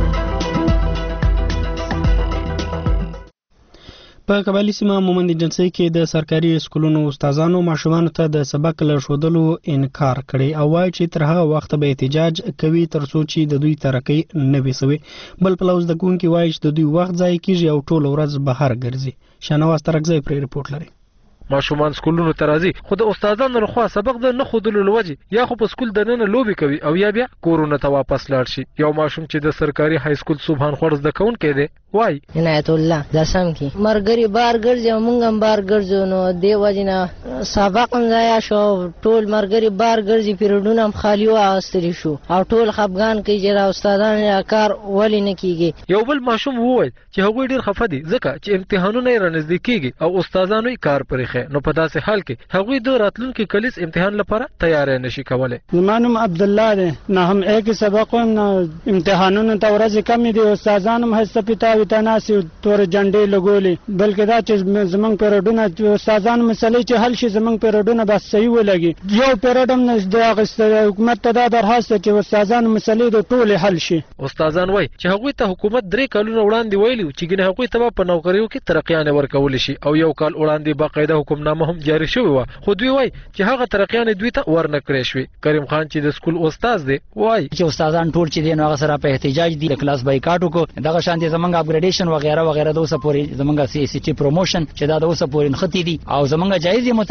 په قبایلي سیمه مومند ایجنسی کې د سرکاري اسکولونو استادانو ماشومانو ته د سبق له ښودلو انکار کړی او وایي چې تر هغه وخته به احتجاج کوي تر څو چې د دوی ترقۍ نه وي سوې. بل پلو زده کوونکي وایي چې د دوی وخت ضایع کیږي او ټوله ورځ بهر ګرځي. شاهنواز ترکزی پرې رپورټ لري. ماشومان سکولونو ته راځي خو د استادانو لخوا سبق د نه ښودلو له وجې یا خو په سکول دننه لوبې کوي او یا بیا کورونو ته واپس لاړ شي. یو ماشوم چې د سرکاري های سکول سبحان خور زده کوونکی دی وایي عنایت الله درسم کې مرګري بار ګرځي او مونږ هم بار ګرځو نو دی وجې نه سبق هم ضایع شو، ټول مرګري بار ګرځي، پیریډونه هم خالي واغستلی شو او ټول خفګان کوي چې را استادان کار ولې نه کیږي. یو بل ماشوم وویل چې هغوی ډېر خفه دي ځکه چې امتحانونه یې رانږدې کیږي او استادانو یې کار پرېښی نو په داسې حال کې هغوی د راتلونکي کلیز امتحان لپاره تیاری نشي کولی. زما نوم عبدالله دی، نه هم ایک سبق نه امتحانونو ته ورځې کمې دي، استادان هم هسته پیتاوي ته ناستې تورې جنډې لګولې، بلکې دا چې زموږ پیریډونه استادان مسلې چې حل شي زموږ پیریډونه بس صحیح ولګي. یو پیریډ هم نه دی اخیستی. حکومت ته دا درخواست چې استادانو مسلې د ټولې حل شي. استادان وایي چې هغوی ته حکومت درې کالونه وړاندې ویلي و چې ګینې هغوی ته به په نوکریو کې ترقیانې ورکولی شي او یو کال وړاندې باقاعده حکمنامه هم جاری شوې وه خو دوی وایي چې هغه ترقیانې دوی ته ورنه کړې شوې. کریم خان چې د سکول استاد دی وایي چې استادان ټول چې دي نو هغه سره په احتجاج دي، د کلاس بایکاټ وکړو، دغه شان دي زمونږ اپګریډیشن وغیره وغیره د اوسه پورې زمونږ سی سی ټي پروموشن چې دا د اوسه پورې نښتې دي او زمونږ جایزې مطابق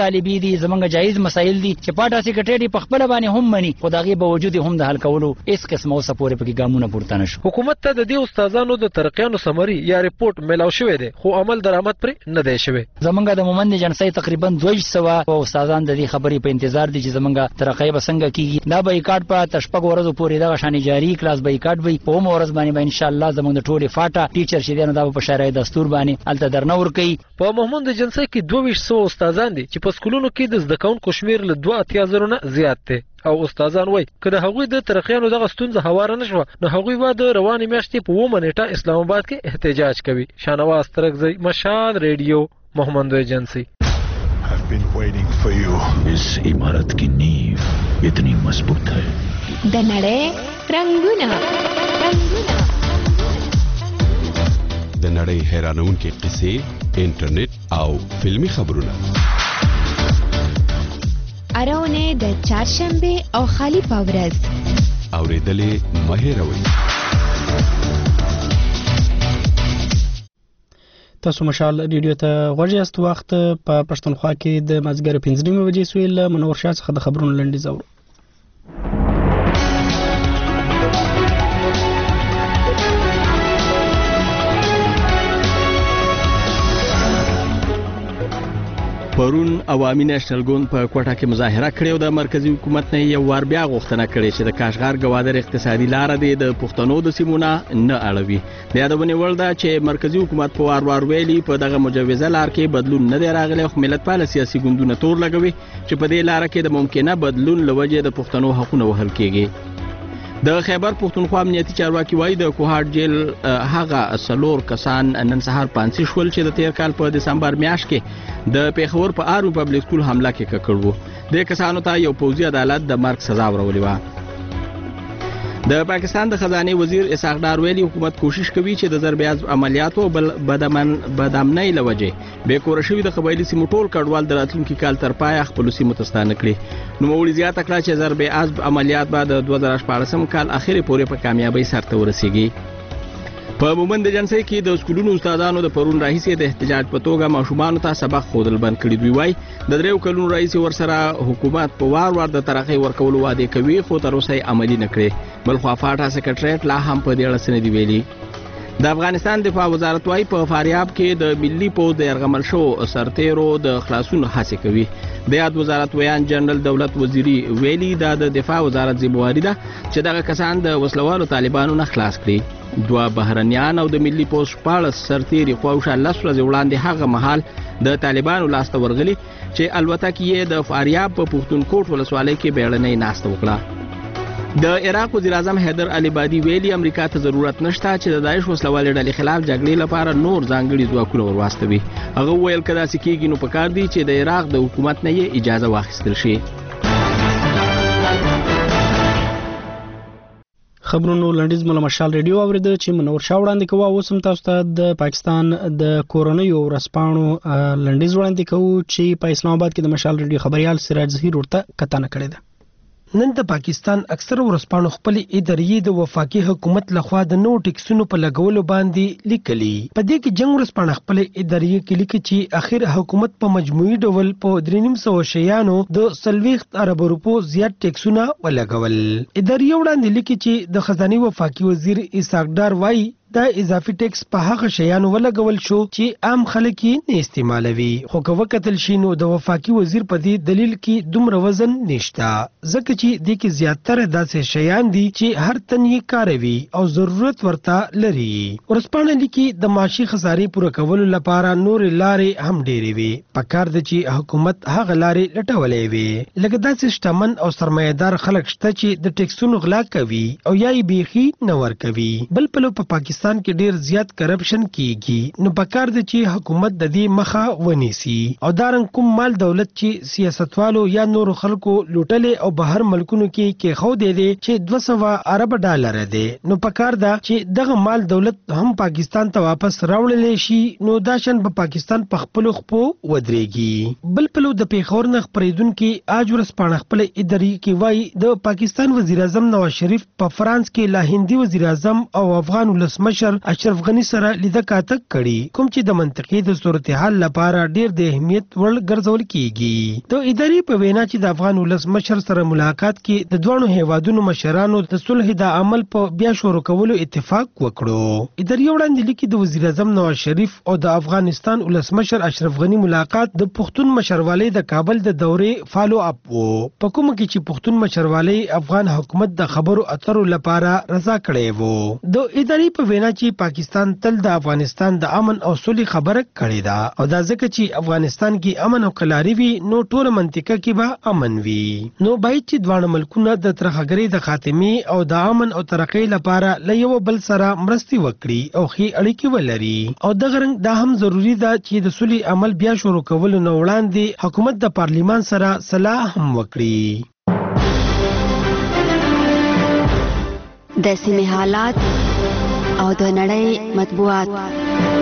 مطالبې دي زمونږ جایز مسایل دي چې پاټا سیکریټری په خپل باندې هم مني خو دغه به وجود هم د حل کولو هیڅ قسم اوسه پورې پکې ګامونه پورته نشو. حکومت ته د دې استادانو د ترقیانو سمري یا ریپورت ملاو شوی دی خو عمل درآمد پرې نه دی شوی. زمونږ د مومند جنسي تقریبا دوه سوه او استادان د دې خبرې په انتظار دي چې زمونږ ترقی به څنګه کیږي. دا بایکاټ په تشپږ ورځو پورې دغه شان جاری کلاس بایکاټ وي په مو ورځ باندې ان شاء الله زمونږ د ټولې فاټا ټیچر چې دی نو دا په شرعي دستور باندې الته درنور کوي. په مومند جنسي کې دوه سوه استادان دي چې په سکولونو کې د زده کوونکو شمیر له دوه اتیا زرو نه زیات دی او استادان وای کله هغوی د ترقیانو دغه ستونزه هواره نشوه نو هغوی به د روانې میاشتې په اوومه نیټه اسلام آباد کې احتجاج کوي. شانواز ترکزی، مشال ریډیو، محمد ایجنسی. been waiting for you. इस इमारत की नींव इतनी मजबूत है. د نړۍ رنگونه رنگونه د نړۍ حیرانونکې قصې، انټرنیټ او فلمی خبرونه. اراونه د چهارشنبه او خالی پاورز اوریدلې مهیروي. تاسو مشال ریډیو ته غوږ یاست. وخت په پښتونخوا کې د مازیګر پنځه نیمې بجې سوی. له منور شاه څخه د خبرونو لنډیز اورو. پرون عوامي نېشنل ګوند په کوټه کې مظاهره کړې او د مرکزی حکومت نه یو وار بیا غوښتنه کړې چې د کاشغر ګوادر اقتصادي لار دی د پښتنو د سیمونه نه اړوي. د یادونه ول ده چې مرکزی حکومت په وار وار ویلي په دغه مجوزه لار کې بدلون نه دی راغلی خو ملت پال سیاسي ګوندونه تور لګوي چې په دې لار کې د ممکنه بدلون لوجه د پښتنو حقوقونه وهل کېږي. د خیبر پښتونخوا امنیتي چارواکي وایي د کوهاټ جیل هغه سلور کسان نن سهار پانسي شول چې د تیر کال په دسمبر میاشت کې د پیښور په آرو پبلک سکول حمله کې ککړ وو. د کسانو ته یو پوځي عدالت د مرګ سزا ورولې وه. د پاکستان د خزانه وزیر اسحاق ډار ویلي حکومت کوشش کوي چې د ضرب عضب عملیاتو بل بدامن بدامنۍ لوجه به کور شوی د قبایلی سیمو ټول کډوال د راتلونکي کال تر پای خپل سیمو تستانه کړي. نو مولي زیاته کړه چې ضرب عضب عملیات بعد د دوه زره شپاړسم کال اخیری پورې په کامیابی سره ورسیږي. په مومند جنسي کې د سکولونو استادانو د پرون راهیسې د احتجاج په توګه ماشومان ته سبق خودل بند کړي دوی وای د دریو کلونو رئیس ورسره حکومت په وار وار د ترقی ورکولو وعده کوي خو تر اوسه عملی نه کړي. بل خو فاټا سیکریټریټ لا هم په دې اړه څه نه دی ویلي. د افغانستان دفاع وزارت وايي په فاریاب کې د ملي پوځ د يرغمل شو سرتیرو د خلاصون هڅه کوي. د یاد وزارت ویان جنرال دولت وزیری ویلي دا د دفاع وزارت ذمہواری ده چې دغه کسان د وسلوالو طالبانو نه خلاص کړي. دوه بهرنیان او د ملي پوځ پاړس سرتیري خوښه لس ورځې وړاندې هغه مهال د طالبانو لاسته ورغلي چې البته کې د فاریاب په پښتونخوا ولسوالۍ کې بیړنۍ ناسته وکړه. د عراق وزیر اعظم حیدر علي بادي ویلي امریکا ته ضرورت نشته چې د داعش وسلوالې ډلې خلاف جګړې لپاره نور ځانګړي ځواکونه ورواستوي. هغه ویل کدا سکیږي نو پکار دي چې د عراق د حکومت نه یې اجازه واخیستل شي. خبرونو لنډیز مله مشال ریډیو اوریده چې منور شاه وړاندې کوه. اوس هم تاسو ته د پاکستان د کورونیو ورسپاڼو لنډیز وړاندې کوو چې په اسلام آباد کې د مشال ریډیو خبريال سراج ظهیر ورته کتنه کړې ده. نن د پاکستان اکثر ورسپاڼو خپل ادارې د وفاقي حکومت لخوا د نو ټیکسونو په لګولو باندې لیکلي. په دې کې جنگ ورسپاڼه خپل ادارې کې لیکي چې اخر حکومت په مجموعي ډول په درې نیم سوه شیانو د سلويخت ارب روپو زیات ټیکسونه ولګول. ادارې وړاندې لیکي چې د خزانه وفاقي وزیر اسحاق ډار وایي دا اضافي ټیکس په هغه شیانو ولګول شو چې عام خلک یې نه استعمالوي. خو که وکتل شي نو د وفاقي وزیر په دې دلیل کې دومره وزن نشته ځکه چې د کې زیاتره داسې شیان دي چې هر تن یې کاروي او ضرورت ورته لري. ورسپاڼه لیکي د معاشي خسارې پوره کولو لپاره نور لارې هم ډېرې وي. پکار ده چې حکومت هغه لارې لټولې وي لکه داسې شتمن او سرمایه‌دار خلک شته چې د ټیکسونو غلا کوي او یا یې بیخي نه ورکوي. بل پلو په پاکستان پاکستان کې ډیر زیات کرپشن کیږي نو پکار دي چې حکومت د دې مخه ونیسي او دارنګ کوم مال دولت چې سیاستوالو یا نور خلکو لوټلې او بهر ملکونو کې کې خو دي چې دوه سوه ارب ډالر دي نو پکار دا چې دغه مال دولت هم پاکستان ته واپس راوړل شي نو دا شن په پاکستان په خپل خپو ودرېږي. بل پلو د پیښور نه خبرېدونکو اج ورسپانه خپل ادارې کې وای د پاکستان وزیر اعظم نواز شریف په فرانس کې لا هندي وزیر اعظم او افغان ولسمشر ولسمشر اشرف غنی سره لیده کاته کړي کوم چې د منطقي د صورتحال لپاره ډیر د اهمیت وړ ګرځول کیږي. د ادارې په وینا چې د افغان ولسمشر سره ملاقات کې د دوه هیوادونو مشرانو د صلح د عمل په بیا شروع کولو اتفاق وکړو. ادارې وړاندې لیکي د وزیر اعظم نواز شریف او د افغانستان ولسمشر اشرف غنی ملاقات د پښتون مشروالۍ د کابل د دورې فالو اپ وو، په کوم کې چې پښتون مشروالۍ افغان حکومت د خبرو اترو لپاره رضا کړی وو. د ادارې په وینا چې پاکستان تل د افغانستان د امن او سولې خبره کړې ده او دا ځکه چې افغانستان کې امن او قلاري وي نو ټول منطقه کې به امن وي. نو باید چې دواړه ملکونه د ترهګرۍ د خاتمې او د امن او ترقۍ لپاره له یو بل سره مرستې وکړي او ښې اړیکې ولري او دغه رنګ دا هم ضروری ده چې د سولې عمل بیا شروع کولو نه وړاندې حکومت د پارلیمان سره صلاح هم وکړي. د سیمې حالات او د نړۍ مطبوعات.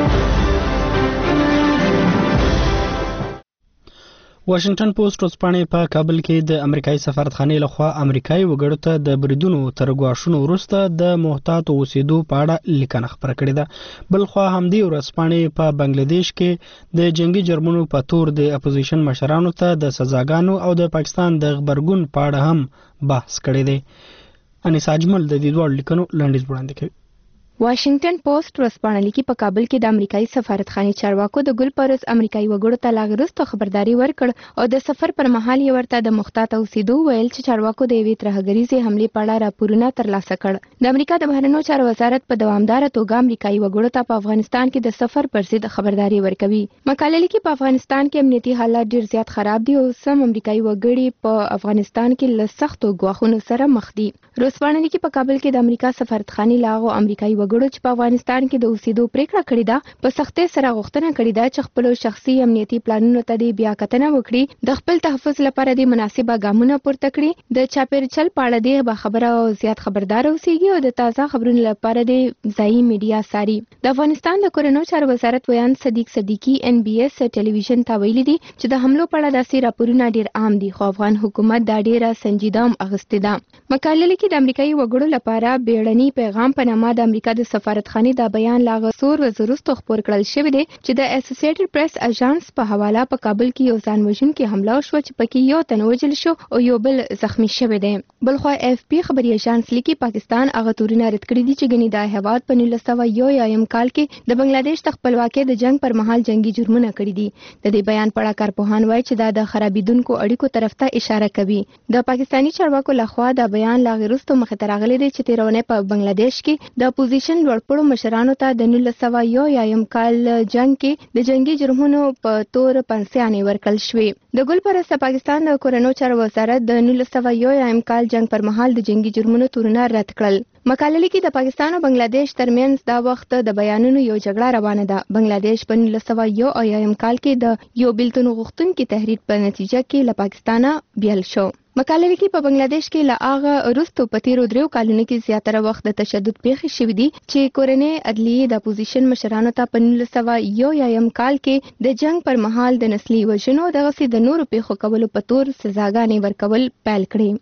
واشنگټن پوسټ ورځپاڼې په کابل کې د امریکایي سفارتخانې لخوا امریکایي وګړو ته د بریدونو تر ګواښونو وروسته د محتاط اوسېدو په اړه لیکنه خپره کړې ده. بل خوا همدې ورځپاڼې په بنگلاديش کې د جنگي جرمونو په تور د اپوزیشن مشرانو ته د سزاګانو او د پاکستان د غبرګون په اړه هم بحث کړی دی. انیس اجمل د دې دوه لیکنو لنډیز وړاندې کوي. واشنگټن پوسټ ورځپاڼه لیکي په کابل کې د امریکایي سفارتخانې چارواکو د ګل پرس امریکایي وګړو ته لاغرستو خبرداري ورکړ او د سفر پر مهال یې ورته د محتاط اوسېدو ویل چې چارواکو د یوې ترهګریزې حملې په اړه راپورونه ترلاسه کړ. د امریکا د بهرنیو چارو وزارت په دوامداره توګه امریکایي وګړو ته په افغانستان کې د سفر پر ضد خبرداري ورکوي. مقاله لیکي په افغانستان کې امنیتي حالات ډیر زیات خراب دي او سم امریکایي وګړي په افغانستان کې له سختو ګواښونو سره مخ دي. ورځپاڼه لیکي په کابل کې د امریکا سفارتخانې لاغو امریکایي وګړو چې په افغانستان کې د اوسېدو پریکړه کړې ده په سختۍ سره غوښتنه کړې ده چې خپل شخصي امنیتي پلانونو ته د بیا کتنه وکړي، د خپل تحفظ لپاره د مناسبه ګامونه پورته کړي، د چاپیریال په اړه د باخبره او زیات خبردار اوسېږي او د تازه خبرونو لپاره د ځایي میډیا ساري. د افغانستان د کورنیو چارو وزارت ویان صدیق صدیقی ان بي اس ټلویزیون ته ویلي دي چې د حملو په اړه داسې راپورونه ډیر عام دي خو افغان حکومت دا ډیره سنجیده اخیستې ده. مقاله لیکي د امریکایي وګړو لپاره بیړني پیغام په نامه د امریکا د سفارتخانې د بیان لاغه سور وزرستو خبر کړل شوی دی چې د اسوسییټډ پریس اژانس په حواله په کابل کې یو ځان وژونکي حمله وشوه چې پکې یو تن وژل شو او یو بل زخمی شوی دی. بلخو اف پی خبري اژانس لیکي پاکستان هغه تورونه رد کړی دي چې ګنې د هیواد په نولس سوه یو یم کال کې د بنگلاديش د خپلواکۍ د جنگ پر مهال جنگي جرمونه کړی دي. د دې بیان په اړه کارپوهان وایي چې دا د خرابیدونکو اړیکو طرف ته اشاره کوي. د پاکستانی چارواکو لخوا د بیان لاغرستو مخ ته راغلي دي چې تیرونه په بنگلاديش کې د اپوزیشن لوړپوړو مشرانو ته د نولس سوه یو یم کال جنگ کې د جنگي جرمونو په تور پنسیانې ورکړل شوې. د ګل پرست پاکستان د کورنیو چارو وزارت د نولس سوه یو یم کال جنگ پر مهال د جنگي جرمونو تورونه رد کړل. مقاله لیکي د پاکستان او بنگلاديش ترمنځ دا وخت د بیانونو یو جګړه روانه ده. بنگلاديش په نولس سوه یو یم کال کې د یو بیلتون غوښتونکي تحریک په نتیجه کې له پاکستانه بیل شو. مقاله لیکي په بنگلاديش کې له هغه وروسته په تیرو دریو کلونو کې زیاتره وخت د تشدد پیښې شوې دي چې کورنۍ عدلیې د اپوزیشن مشرانو ته په نولس سوه یو یم کال کې د جنگ پر مهال د نسلي وژنو دغسې د نورو پیښو کولو په تور سزاګانې ورکول پیل کړې.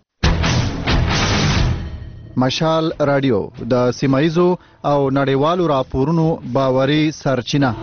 مشال رادیو د سیمایزو او نړیوالو راپورونو باوري سرچینه.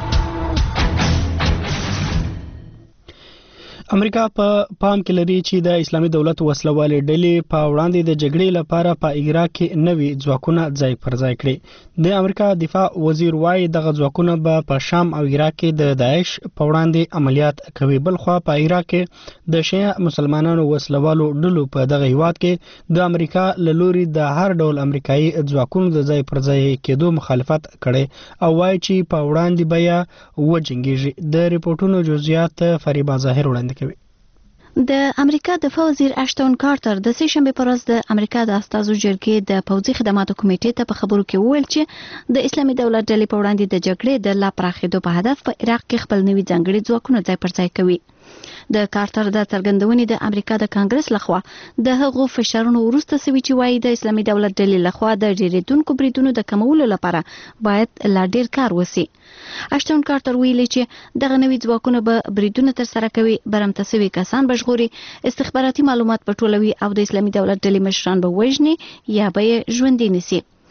امریکا په پام کې لري چې د اسلامي دولت وسلوالې ډلې په وړاندې د جګړې لپاره په عراق کې نوي ځواکونه ځای پر ځای کړي. د امریکا دفاع وزیر وايي دغه ځواکونه به په شام او عراق کې د داعش په وړاندې عملیات کوي. بل خو په عراق کې د شیعه مسلمانانو وسلوالو ډلو په دغه هیواد کې د امریکا له لوري د هر ډول امریکایي ځواکونو د ځای پر ځای کېدو مخالفت کړي او وايي چې په وړاندې به یې وجنګیږي. د ریپورتونو جزئیات فریبا ظاهر وړاندې کوي. د امریکا دفاع وزیر اشتون کارټر د سه شنبه پر ورځ د امریکا د استازو جرګې د پوځي خدماتو کمیټې ته په خبرو کې وویل چې د اسلامي دولت ډلې په وړاندې د جګړې د لا پراخېدو په هدف په عراق کې خپل نوي ځانګړي ځواکونه ځای پر ځای کوي. د کارټر د څرګندونې د امریکا د کانګرس لخوا د هغو فشارونو وروسته سوي چې وایي د اسلامي دولت ډلې لخوا د ډیریدونکو بریدونو د کمولو لپاره باید لا ډیر کار وسی. اشتون کارټر ویلي چې دغه نوي ځواکونه به بریدونه تر سره کوي، برمته سوي کسان به ژغوري، استخباراتي معلومات پټولوي او د اسلامي دولت ډلې مشران به وژني یا به یې ژوندي نیسي.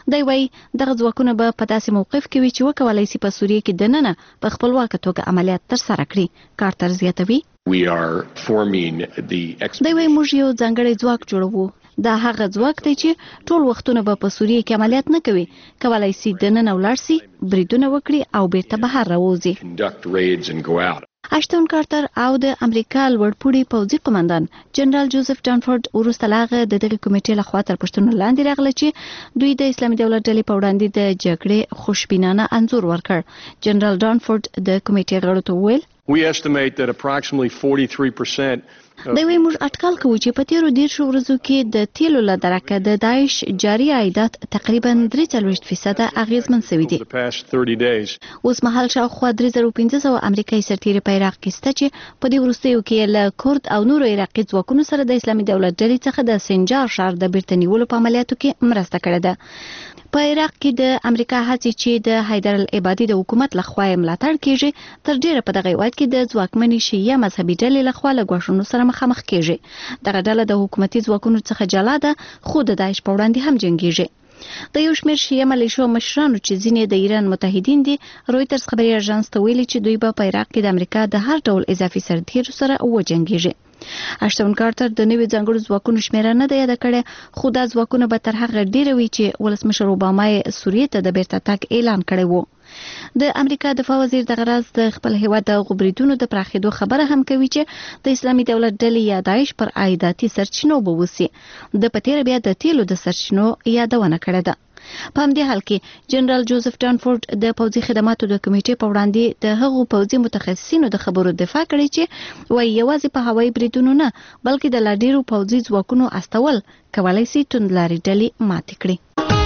دی وایي دغه ځواکونه به په داسې موقف کې وي چې وکولای شي په سوریه کې دننه په خپلواکه توګه عملیات ترسره کړي. کارتر زیاتوي We are forming the دی وایي موږ یو ځانګړی ځواک جوړوو. دا هغه ځواک دی چې ټول وختونه به په سوریه کې عملیات نه کوي، کولای شي دننه ولاړ شي، بریدونه وکړي او بیرته بهر راوځي. conduct raids and go out. اشتون کارتر او د امریکا لوړپوړي پوځي قومندان جنرال جوزف ډانفورد وروسته لاغه د دغه کمیټې لخوا تر پښتون لاندې راغله چې دوی د اسلامي دولت ډلې په وړاندې د جګړې خوشبینانه انځور ورکړ. جنرال ډانفورد د کمیټې غړو ته وویل We estimate that approximately forty-three percent دوی وایي موږ اټکل کوو چې په تیرو دیرشو ورځو کې د تیلو له درکه د داعش جاري عایدات تقریبا درې څلوېښت فیصده اغیزمن شوي دي. اوس مهال شاوخوا درې زره پنځه سوه امریکایي سرتیري په عراق کې شته چې په دې وروستیو کې له کورد او نورو عراقي ځواکونو سره د اسلامي دولت ډلې څخه د سنجار ښار د بیرته نیولو په عملیاتو کې مرسته کړې ده. په عراق کې د امریکا هڅې چې د حیدر العبادي د حکومت لخوا یې ملاتړ کیږي تر ډیره په دغه هیواد کې د ځواکمنې شیعه مذهبي ډلې لخوا له ګواښونو سره مخامخ کیږي. دغه ډله د حکومتي ځواکونو څخه جلا ده خو د داعش په وړاندې هم جنګیږي. د یو شمېر شیعه ملیشو مشرانو چې ځینې د ایران متحدین دي رویټرز خبري اژانس ته ویلي چې دوی به په عراق کې د امریکا د هر ډول اضافي سرتیرو سره وجنګیږي. اشتون کارتر د نوي ځانګړو ځواکونو شمیره نه ده یاده کړې خو دا ځواکونه به تر هغه ډیره وي چې ولسمشر اوباما یې سوریې ته د بیرته تګ اعلان کړی و. د امریکا دفاع وزیر دغه راز د خپل هیواد د غبرګونونو د پراخېدو خبره هم کوي چې د اسلامي دولت ډلې یا داعش پر عایداتي سرچینو به وسی. د پتیره بیا د تیلو د سرچینو یادونه کړې ده. په همدې حال کې جنرال جوزف ډانفورد د پوځي خدماتو د کمیټې په وړاندې د هغو پوځي متخصصینو د خبرو دفاع کړې چې وایي یوازې په هوایي بریدونو نه بلکې د لا ډیرو پوځي ځواکونو استول کولای شي توندلارې ډلې ماتې کړي.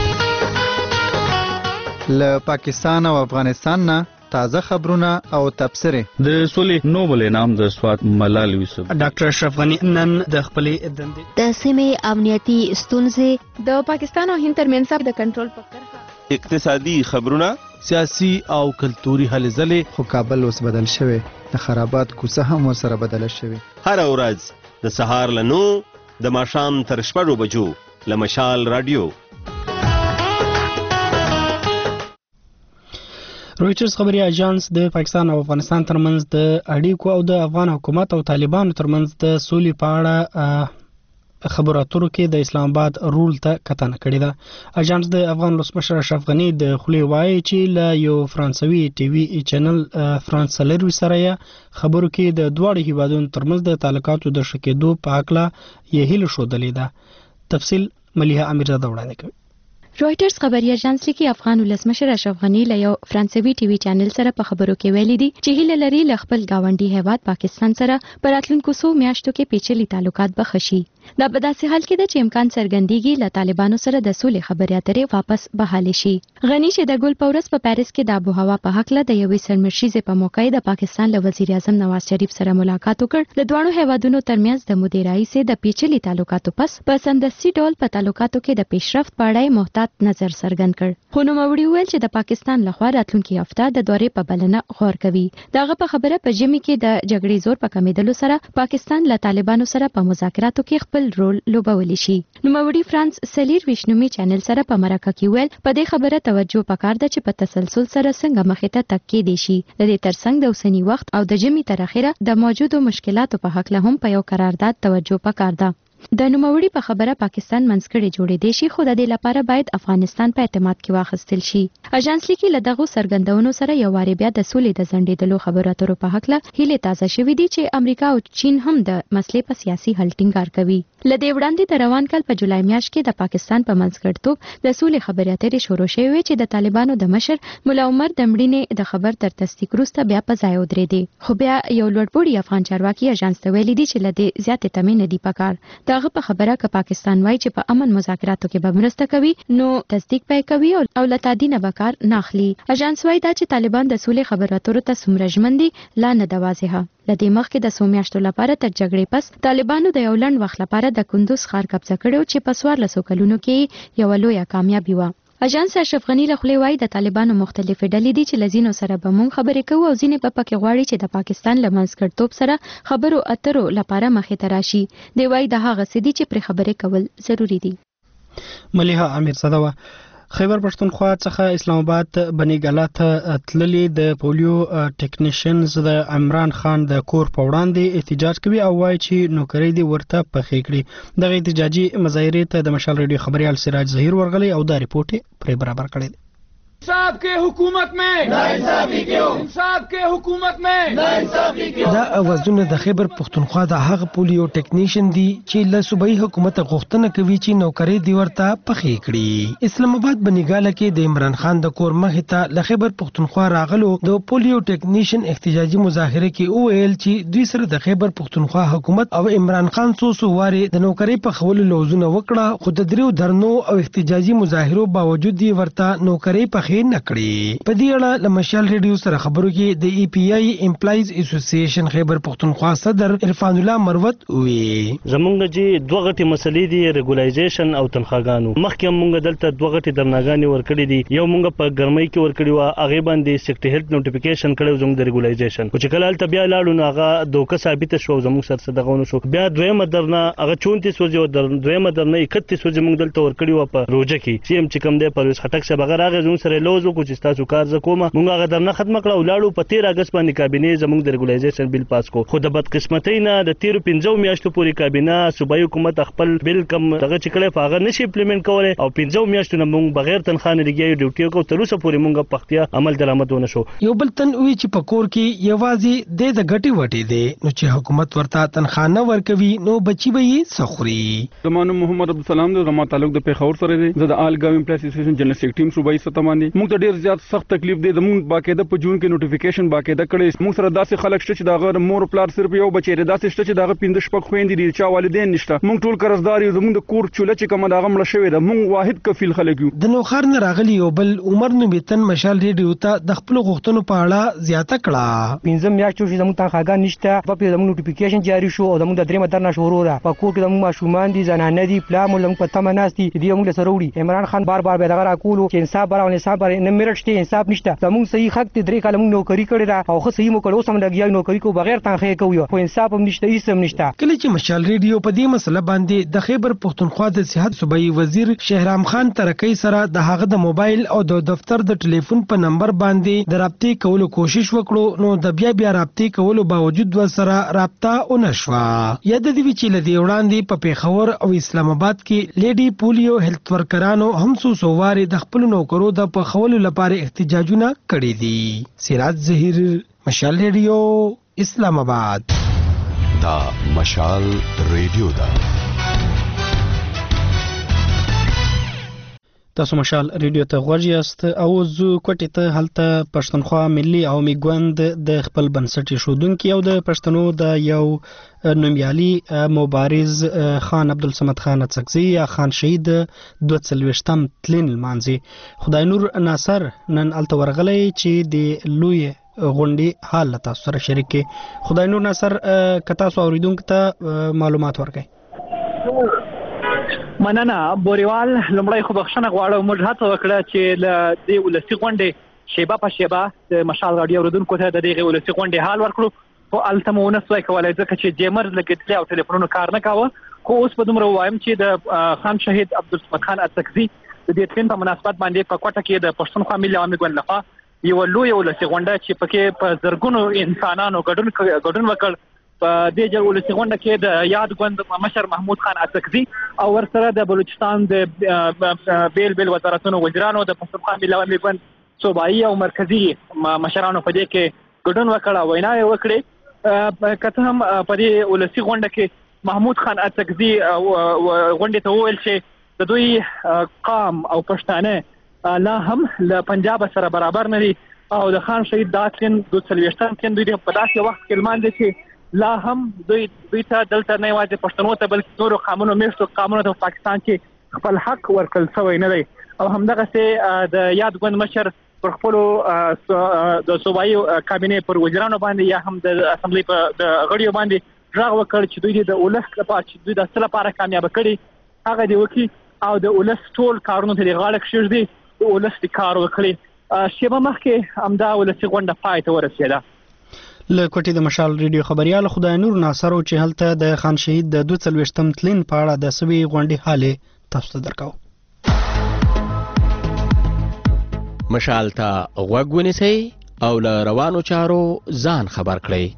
له پاکستان او افغانستان نه تازه خبرونه او تبصره. د سولې نوبل انعام د سوات ملال یوسف ډاکټر اشرف غنی نن د خپلې دندې د سیمې امنیتي ستونزې د پاکستان او هند ترمنځ د کنټرول په کرښه اقتصادي خبرونه سیاسي او کلتوري هلې ځلې. خو کابل اوس بدل شوی، د خرابات کوڅه هم ورسره بدله شوې. هر ورځ د سهار له نو د ماښام تر شپږو بجو له مشال رادیو. رویټرز خبري اژانس د پاکستان او افغانستان ترمنځ د اړیکو او د افغان حکومت او طالبانو ترمنځ د سولې په اړه خبرو اترو کې د اسلام آباد رول ته کتنه کړې ده. اژانس د افغان ولسمشر اشرف غنی د خولې وایي چې له یو فرانسوي ټي وي چینل فرانس سلروي سره خبرو کې د دواړو هیوادونو ترمنځ د تعلقاتو د ښه کېدو په اړه یې هیله ښودلې ده. تفصیل ملیحه امیرزاده وړاندې کوي. رویټرز خبري اژانس لیکي افغان ولسمشر اشرف غنی له یو فرانسوي ټي وي چینل سره په خبرو کې ویلي دي چې هیله لري له خپل گاونډي هیواد پاکستان سره په راتلونکو څو میاشتو کې پیچلي تعلقات به ښه شي. دا په داسې حال کې ده چې امکان څرګندېږي له طالبانو سره د سولې خبرې اترې واپس بحالې شي. غنی چې د ګل په ورځ په پاریس کې د آبوهوا په هکله د یوې سرمشریزې په موقع د پاکستان له وزیر اعظم نواز شریف سره ملاقات وکړ. د دواړو هیوادونو ترمنځ د مودې رئیس د پیچلي تعلقاتو پس په سندسي ډول په تعلقاتو کې د پیشرفت په اړه محتاط نظر څرګند کړ. خو نوموړي وویل چې د پاکستان لخوا راتلونکي هفته د دورې په بلنه غور کوي. دغه په خبره په ژمي کې د جګړې زور په کمیدلو سره پاکستان له طالبانو سره په مذاکراتو کې خپل رول لوبولی شي. نوموړي فرانس سلیر ویشنومي چینل سره په مرکه کې ویل په دې خبره توجه پکار ده چې په تسلسل سره څنګه مخې ته تګ کېدی شي. د دې ترڅنګ د اوسني وخت او د ژمي تر اخره د موجودو مشکلاتو په حق له هم په یو قرارداد توجه پکار ده. د نوموړي په خبره پاکستان منځګړی جوړېدی شي خو د دې لپاره باید افغانستان په اعتماد کې واخیستل شي. اژانس لیکي له دغه سرګندونو سره یو واری بیا د سولې د ځنډېدلو خبرو اترو په حق له هیله تازه شوې دي چې امریکا او چین هم د مسلې په سیاسي حل ټینګار کوي. له دې وړاندې د روان کال په جولای میاشت کې د پاکستان په منځګړیتوب د سولې خبرې اترې شروع شوې چې د طالبانو د مشر مولا عمر د مړینې د خبر تر تصدیق وروسته بیا په ځای ودرېدې. خو بیا یو لوړپوړي افغان چارواکي اژانس ته ویلي دي چې له دې زیاتې تمې نه دي پکار. دغه په خبره که پاکستان وایي چې په امن مذاکراتو کې به مرسته کوي نو تصدیق پې کوي او له تادینه به کار نه اخلي. اژانس وایي دا چې طالبان د سولې خبرو اترو ته څومره ژمن دي لا نه ده واضحه. له دې مخکې د څو میاشتو لپاره تر جګړې پس طالبانو د یو لنډ وخت لپاره د کندوز ښار قبضه کړی چې په څوارلسو کلونو کې یوه لویه کامیابي وه. اژانس اشرف غنی له خولې وایي د طالبانو مختلفې ډلې دي چې له ځینو سره به موږ خبرې کوو او ځینې به پکې غواړي چې د پاکستان له منځګړیتوب سره خبرو اترو لپاره مخې ته راشي. دی وایي د هغه څه دي چې پرې خبرې کول ضروري دي. ملیحه امیرزاده وه. خیبر پښتونخوا څخه اسلام آباد بنیګالا ته تللي د پولیو ټیکنیشنز د عمران خان د کور په وړاندې احتجاج کوي او وایي چې نوکری دی ورته پخې کړي. دغه احتجاجي مظاهرې ته د مشال ریډیو خبريال سراج ظهیر ورغلی او دا ریپورت پرې برابر کړی دی. इंसाफ के हुकूमत में नाइंसाफी क्यों इंसाफ के हुकूमत में नाइंसाफी क्यों دا اوازونه د خیبر پښتونخوا د هغه پولیو ټیکنیشن دي چې له صوبایي حکومت غوښتنه کوي چې نوکری دی ورته پخې کړي. اسلام آباد بنیګاله کې د عمران خان د کور مخې ته له خیبر پښتونخوا راغلو د پولیو ټیکنیشن احتجاجي مظاهره کې وویل چې دوی سره د خیبر پښتونخوا حکومت او عمران خان څو څو واره د نوکری په خولو لوزونه وکړه خو د دریو درنو او احتجاجي مظاهرو باوجود دی ورته نوکری پخې نه کړی. په دې اړه له مشال ریډیو سره خبرو کې د ای پی آی امپلایز اسوسییشن خیبر پښتونخوا صدر عرفان الله مروت وی زمونږ چې دوه غټي مسلې دي ریګولایزیشن او تنخواګانو. مخکې مونږ دلته دوه غټي درناګانې ورکړې دي. یو مونږ په ګرمۍ کې ورکړی و هغه باندې سیکټ هیلث نوټیفیکیشن کړو زموږ د ریګولایزیشن او چې کله الته بیا لاړو نو هغه دوکه ثابت شو زموږ سره صدقونه شو. بیا دویمه درنه هغه چونتیس ورځې او دویمه درنه اکتیس ورځې مونږ دلته ورکړی و په روزه کې چې هم چې کوم دی پرویز خټک شه بغیر هغه زموږ سره لوز کو چې تاسو کار زکوما مونږ هغه درنه ختم کړو لاړو په تیر اگست باندې کابینه زموږ د ریګولایزیشن بیل پاس کو. خو د بدقسمتۍ نه د تیر پنځو میاشتو پورې کابینه صوبایي حکومت خپل بیل کم دغه چې کله هغه نشي امپلیمنٹ کولای او پنځو میاشتو نه مونږ بغیر تنخواه نه لګیو ډیوټي کو تر اوسه پورې مونږ پختیا عمل درآمد ونه شو. یو بل تن وی چې په کور کې یوازې د د غټي وټي دي نو چې حکومت ورته تنخواه نه ورکوي نو بچي به یې سخوري. زمانو محمد عبدالسلام د زما تعلق د پیښور سره دی. زه د آل ګاو امپلایز اسوسییشن جنرال سیکریټری صوبایي سطح باندې موږ ته ډیر زیات سخت تکلیف دی. زموږ باقاعده په جون کې نوټیفیکیشن باقاعده کړي. موږ سره داسې خلک شته چې دا غیر مور پلار صرف یو بچی دی داسې شته چې دا پنځه شپږ خويندې دي چا والدین نشته. موږ ټول قرضدار یو. زموږ د کور چوله چې کومه دا غمړه شوې ده موږ واحد کفیل خلک یو. د نوخار نه راغلی یو بل عمر نومیتن مشال ریډیو ته د خپل غوښتنو په اړه زیاته کړه. پنځه میاشتې چې زموږ تنخواګان نشته په پیل زموږ نوټیفیکیشن جاری شو او زموږ د درې مدرنه شروع ده. په کور کې زموږ ماشومان دي زنانه دي پلا مو لږ په تمه ناستي دي موږ سره وړي. عمران خان بار بار به دغه راکولو چې انصاف برابر انصاف برابر نه میرټ شته انصاف نشته. زموږ صحیح حق ته درې کاله موږ نوکری کړې ده او خو صحیح مو کړو سم لګیا نوکری کو بغیر تنخواه کوي خو انصاف هم نشته هیڅ هم نشته. کله چې مشال ریډیو په دې مسله باندې د خیبر پښتونخوا د صحت صوبایي وزیر شهرام خان ترکی سره د هغه د موبایل او د دفتر د ټلیفون په نمبر باندې د رابطې کولو کوشش وکړو نو د بیا بیا رابطې کولو باوجود ور سره رابطه ونشوه. یا د دې چې لدی وړاندې په پیښور او اسلام آباد کې لیډي پولیو هیلث ورکرانو هم څو سوواري د خپل نوکرو د پخولو لپاره احتجاجونه کړي دي. سراج ظهیر مشال ریډیو اسلام آباد. دا مشال ریډیو دا تاسو مشال ریډیو ته غوږ یاست او زو کوټی ته هلته پښتونخوا ملي او میګوند د خپل بنسټي شودونکو او د پښتنو د یو نومیالي مبارز خان عبدالصمد خان اڅکزي یا خان شهید دوه څلوېښتم تلین لمانځي. خدای نور ناصر نن الته ورغلی چې د لوی غونډې حال تاسو سره شریک کړي. خدای نور ناصر که تاسو اوریدونکو ته معلومات ورکړئ. مننه بوریوال لمړی خو بخښنه غواړم موږ هڅه وکړه چې له دې ولسي غونډې شیبه په شیبه د مشال راډیو اوریدونکو ته د دغې ولسي غونډې حال ورکړو خو هلته مو ونه سوای کولی ځکه چې جیمرز لګېدلي او ټلیفونونه کار نه کاوه. خو اوس به دومره ووایم چې د خان شهید عبدالصمد خان اڅکزي د دې تلین په مناسبت باندې په کوټه کې د پښتونخوا ملي عوامي ګوند لخوا یوه لویه ولسي غونډه چې پکې په زرګونو انسانانو ګډون ګډون وکړ. په دې جل ولسي غونډه کې د یاد ګوند مشر محمود خان اڅکزي او ورسره د بلوچستان د بیل بیل وزارتونو وزیرانو د پښتونخوا ملي عوامي ګوند صوبایي او مرکزي مشرانو په دې کې ګډون وکړ او وینا یې وکړې. کته هم په دې ولسي غونډه کې محمود خان اڅکزي غونډې ته وویل چې د دوی قام او پښتانه لا هم له پنجاب سره برابر نه دي او د خان شهید داتلین دوه څلوېښتم تلین دوی په داسې وخت کې لمانځي چې لا هم دوی دوی ته دلته نه یوازې پښتنو ته بلکې نورو قامونو میشتو قامونو ته پاکستان کې خپل حق ورکړل شوی نه دی. او همدغسې د یاد ګوند مشر پر خپلو د صوبایي کابینې پر وزیرانو باندې یا هم د اسمبلی په د غړیو باندې غږ وکړ چې دوی د ولس لپاره چې دوی د څه لپاره کامیابه کړي هغه دې وکړي او د ولس ټول کارونو ته دې غاړه کېږدي د ولس دې کار وکړي. شیبه مخکې همدا ولسي غونډه پای ته ورسېده. له کوټې د مشال ریډیو خبريال خدای نور ناصر او چې هلته د خان شهید د دوه څلوېښتم تلین په اړه د سوي غونډې حالې تاسو ته درکاو. مشال ته غوږ ونیسئ او له روانو چارو ځان خبر کړئ.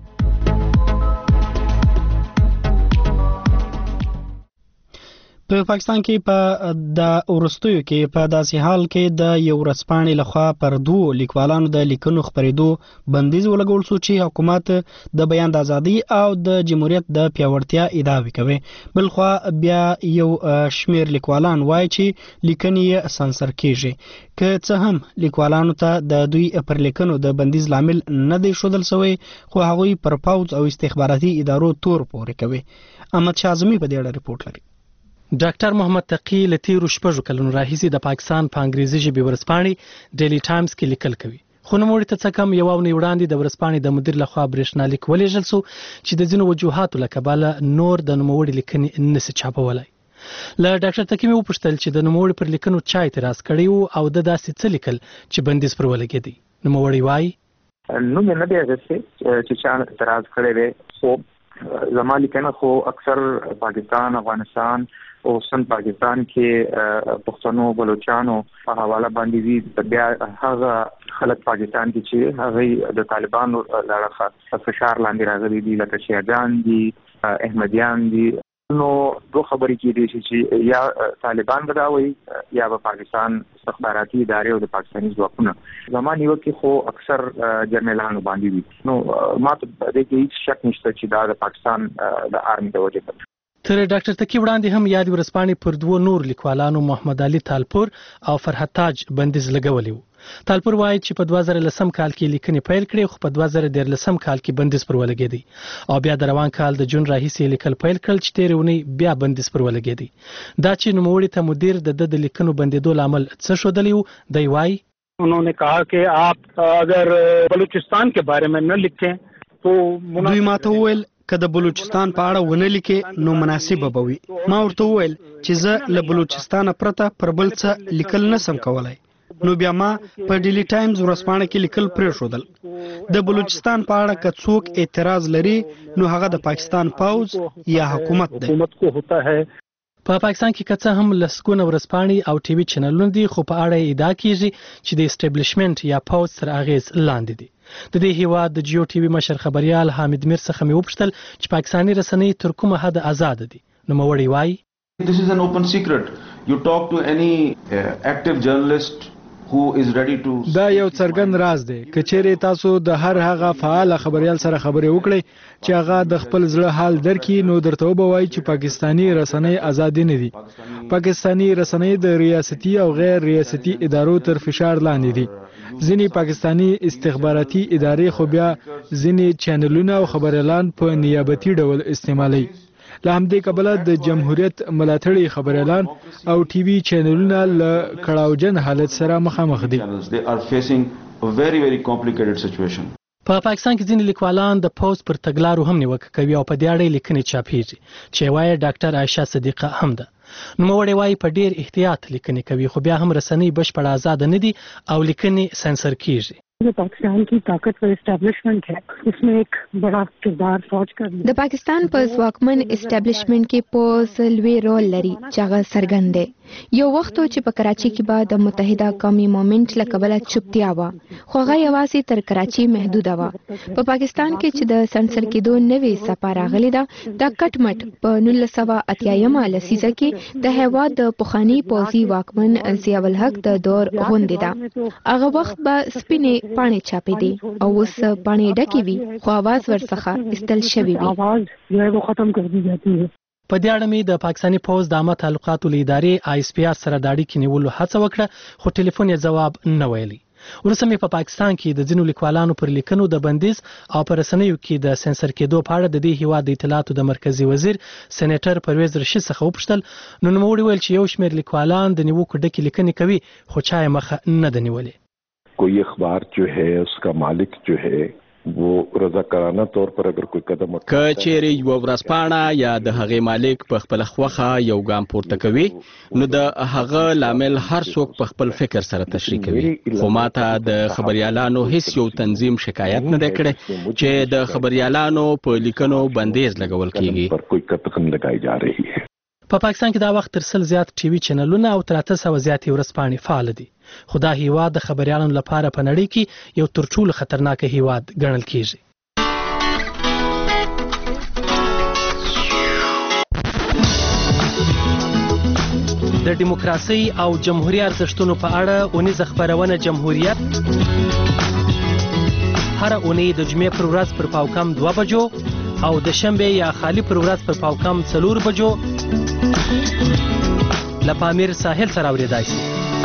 په پاکستان کې په د ورستیو کې په داسې حال کې د یو ورځپاڼې لخوا پر دوه لیکوالانو د لیکنو خپرېدو بندیز ولګول شو چې حکومت د بیان د ازادي او د جمهوریت د پیاوړتیا ادعاوې کوي. بل خو بیا یو شمیر لیکوالان وایي چې لیکنې سانسر کیږي. که څه هم لیکوالانو ته د دوی پر لیکنو د بندیز لامل نه دی ښودل شوی، خو هغوی پر پوځ او استخباراتي ادارو تور پورې کوي. احمد شاه اعظمي په دې اړه ریپورت لري. ډاکټر محمد تقی له تیرو شپږو کلونو راهیسې د پاکستان په انګریزي ژبې ورځپاڼې ډیلی ټایمز کې لیکل کوي، خو نوموړي ته څه کم یوه اونۍ وړاندې د ورځپاڼې د مدیر لخوا برېښنالیک ولېږل شو چې د ځینو وجوهاتو له کبله نور د نوموړي لیکنې نسي چاپولی. له ډاکټر تقی مې وپوښتل چې د نوموړي پر لیکنو چا اعتراض کړی و او د داسې څه لیکل چې بندیز پر ولګېدی. نوموړی وایي نو مې نه دی اخیستی چې چا اعتراض کړی دی، خو زما لیکنه خو اکثر پاکستان، افغانستان او سن پاکستان کې پښتنو بلوچستانو په حواله باندې وی. بیا هغه خلک پاکستان کې چې هغه د طالبانو لپاره فشار لاندې راغلي دي، لکه شیعاګان دي، احمدیان دي. نو دوه خبرې کېدې چې یا طالبان بداوي یا به پاکستان استخباراتي ادارې او د پاکستاني ځواکونه. زمانه یو کې خو اکثر جنرالانو باندې وي. نو ما ته د دې هیڅ شک نشته چې دا د پاکستان د آرمي د وجې ده. تر ډاکټر تقی وړاندې هم یاد ورځپاڼې پر دوه نور لیکوالانو محمد علي تالپور او فرحت تاج بندیز لګولی و. تالپور وایي چې په دوه زره لسم کال کې لیکنې پیل کړې، خو په دوه زره دیارلسم کال کې بندیز پر ولګېدی او بیا د روان کال د جون راهیسې لیکل پیل کړل چې تېرې اونۍ بیا بندیز پر ولګېدی. دا چې نوموړي ته مدیر د ده د لیکنو بندېدو لامل څه ښودلی و، دی وایي उन्होंने कहा कि आप अगर बलूचिस्तान के बारे में न लिखें तो دوی ماته وویل که د بلوچستان په اړه ونه لیکې نو مناسبه به وي. ما ورته وویل چې زه له بلوچستانه پرته پر بل څه لیکل نسم کولی. نو بیا ما په ډیلی ټایمز ورځپاڼه کې لیکل پرېښودل. د بلوچستان په اړه که څوک اعتراض لري نو هغه د پاکستان پوځ یا حکومت دی. په پاکستان کې که څه هم لسګونه ورځپاڼې او ټي وي چینلونه دي، خو په اړه ادعا کیږي چې د اسټابلیشمنټ یا پوځ تر اغېز لاندې دي. د دې هیواد د جیو ټي وي مشر خبریال حامد میر څخه مې وپوښتل چې پاکستاني رسنۍ تر کومه حده آزاد دي. نوموړی وایي This is an open secret. You talk to any uh, active journalist who is ready to دا یو څرګند راز دی. که چیرې تاسو د هر هغه فعال خبریال سره خبرې وکړئ چې هغه د خپل زړه حال درکړي، نو درته به وایي چې پاکستاني رسنۍ آزاد نه دي. پاکستاني رسنۍ د ریاستي او غیر ریاستي ادارو تر فشار لاندې دي. ځینې پاکستاني استخباراتي ادارې خو بیا ځینې چینلونه او خبریالان په نیابتي ډول استعمالوي. له همدې کبله د جمهوریت ملاتړي خبریالان او ټي وي چینلونه له کړاوجن حالت سره مخامخ دي. په پاکستان کې ځینې لیکوالان د پوځ پر تګلارو هم نیوکه کوي او په دې اړه لیکنې چاپېږي چې وایي ډاکټر عایشه صدیقه هم ده. نوموړی وایي په ډېر احتیاط لیکنې کوي، خو بیا هم رسنۍ بشپړه آزاده نه دي او لیکنې سنسر کیږي. जो पाकिस्तान की ताकतवर एस्टेब्लिशमेंट है उसमें एक बड़ा किरदार फौज का د پاکستان په ځواکمن اسټابلیشمنت کې پوز لوی رول لري چې هغه څرګند دی. یو وخت چې په کراچي کې به د متحده قومي مومنت له کبله چوپتیا وه، خو هغه یوازې تر کراچي محدوده وه. په پاکستان کې چې د سنسر کېدو نوې څپه راغلې ده، دا کټ مټ په نولس سوه اتیایمه لسیزه کې د هېواد د پخواني پوځي واکمن ضیاء الحق د دور غوندې ده. هغه وخت به سپینې پاڼې چاپې دي او اوس پاڼې ډکې وي، خو اواز ورڅخه ایستل شوی وي. په دې اړه مې د پاکستاني پوځ د عامه تعلقاتو له ادارې آی اس پی آر سره د اړیکې نیولو هڅه وکړه، خو ټلیفون یې ځواب نه ویلی. وروسته مې په پاکستان کې د ځینو لیکوالانو پر لیکنو د بندیز او په رسنیو کې د سنسر کېدو په اړه د دې هیواد د اطلاعاتو د مرکزي وزیر سېنیټر پرویز رشید څخه وپوښتل. نو نوموړي ویل چې یو شمېر لیکوالان د نیوکو ډکې لیکنې کوي، خو چا یې مخه نه ده نیولې. कोई अखबार जो है उसका मालिक जो है वो रजाकाराना तौर पर अगर कोई कदम उठाता که چیرې یو ورځپاڼه یا د هغې مالک په خپل خوخه یو ګام پورته کوي، نو د هغه لامل هر څوک په خپل فکر سره تشریح کوي. خو ماته د خبریالانو هیڅ یو تنظیم شکایت نه دی کړی چې د خبریالانو په لیکنو بندیز لګول کیږي. په پاکستان کې دا وخت تر سل زیات ټي وي چینلونه او تر اته سوه زیاتې ورځپاڼې فعال دي، خو دا هیواد د خبریالانو لپاره په نړۍ کې یو تر ټولو خطرناک هیواد ګڼل کیږي. د دیموکراسي او جمهوریت ارزښتونو په اړه اونیزه خپرونه جمهوریت هر اونۍ د جمعې پر ورځ پر پاوکم دوه بجو او د شنبې یا خالی پر ورځ پر پاوکم څلور بجو له پامیر ساحل سره اورېدای شي.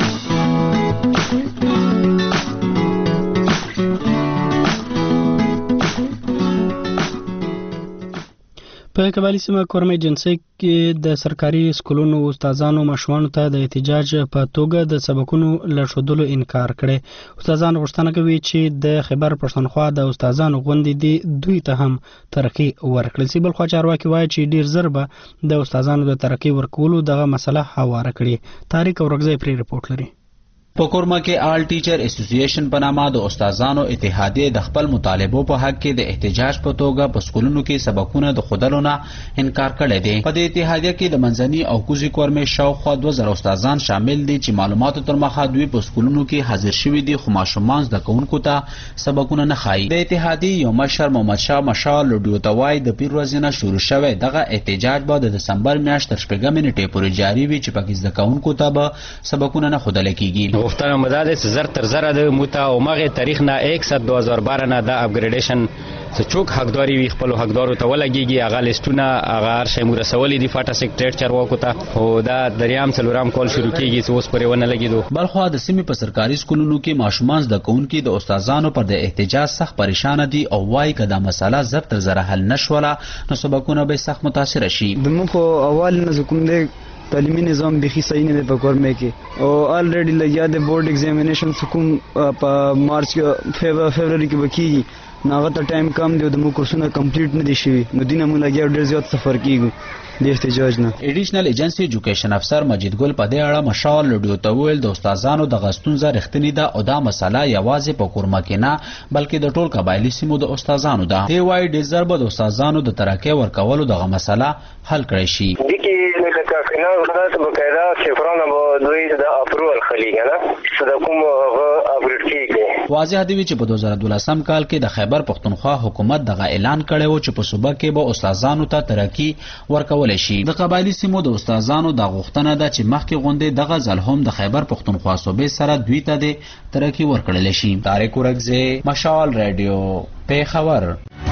په قبایلي سیمه کورمۍ جنسۍ کې د سرکاري سکولونو استادانو ماشومانو ته د احتجاج په توګه د سبقونو له ښودلو انکار کړی. استادان غوښتنه کوي چې د خیبر پښتونخوا د استادانو غونډې دي دوی ته هم ترقي ورکړل شي. بل خوا چارواکي وایي چې ډیر زر به د استادانو د ترقي ورکولو دغه مسله هواره کړي. تاریخ اورګزی پرې رپورټ لري. په کورما کې آل ټیچر اسوسییشن په نامه د استادانو اتحادیه د خپل مطالبو په حق کې د احتجاج په توګه په سکولونو کې سبقونه د خودلو نه انکار کړی دی. په دې اتحادیه کې د منځني او کوزي کورمې شاوخوا دوه زره استادان شامل دي چې معلوماتو تر مخه دوی په سکولونو کې حاضر شوي دي، خو ماشومان زده کوونکو ته سبقونه نه ښایي. د اتحادیې یو مشر محمد شاه مشال لوډیو ته وایي د پیر ورځې نه شروع شوی دغه احتجاج به د دسمبر میاشت تر شپږمې نیټې پورې جاري وي چې پکې زده کوونکو ته به سبقونه نه ښودل کیږي. غوښتنه مو دا ده چې زر تر زره د موته او مغې تاریخ نه یک سد دو هزار بارہ نه د اپګریډیشن څه څوک حقداري وي خپلو حقدارو ته ولګېږي، هغه لیسټونه هغه هر شی مو رسولي دي فاټا سیکرټریټ چارواکو ته، خو دا دریم څلورم کال شروع کېږي چې اوس پورې ونه لګېدو. بلخوا د سیمې په سرکاري سکولونو کې ماشومان زده کوونکي د استادانو پر د احتجاج سخت پریشانه دي او وایي که دا مسله زر تر زره حل نه شوله نو سبقونه به سخت متاثره شي. د موږ خو اول نه زه کوم دی تعلیمي نظام بخي صحیح نه دی په کورمې کې او الریډي لګیا د بورډ ایگزامینیشن کوم په مارچ کې فبروري کې بکیږي ناغه ته ټایم کم دی او د مو کورسونه کمپلیټ نه دي شوي نو دینه مو لګیا ډېر زیات سفر کیږي د احتجاج نه. ایډیشنل ایجنسی ایجوکیشن افسر مجید ګل په دې اړه مشال لوډیو ته ویل د استادانو د غستونزه رښتینی ده او دا مسله یوازې په کورما کې نه بلکې د ټول قبایلی سیمو د استادانو ده. دی وايي ډېر زر به د استادانو د ترقۍ ورکولو دغه مسله حل کړی شي. دغه لکه فینانس خلاص بقاعده صفرانه به دوی د اپروval خلیږي نه څه کوم اپډیټ کیږي. واضح دی چې په دوه زره دولسم کال کې د خیبر پښتونخوا حکومت دغه اعلان کړی و چې په صوبه کې به استادانو ته ترقی ورکول شي. د قبایلی سیمو د استادانو د غوښتنه ده چې مخکې غونډې دغه ځل هم د خیبر پښتونخوا صوبې سره دوی ته د ترقی ورکړل شي. طارق اورګزی، مشال رادیو، پیښور.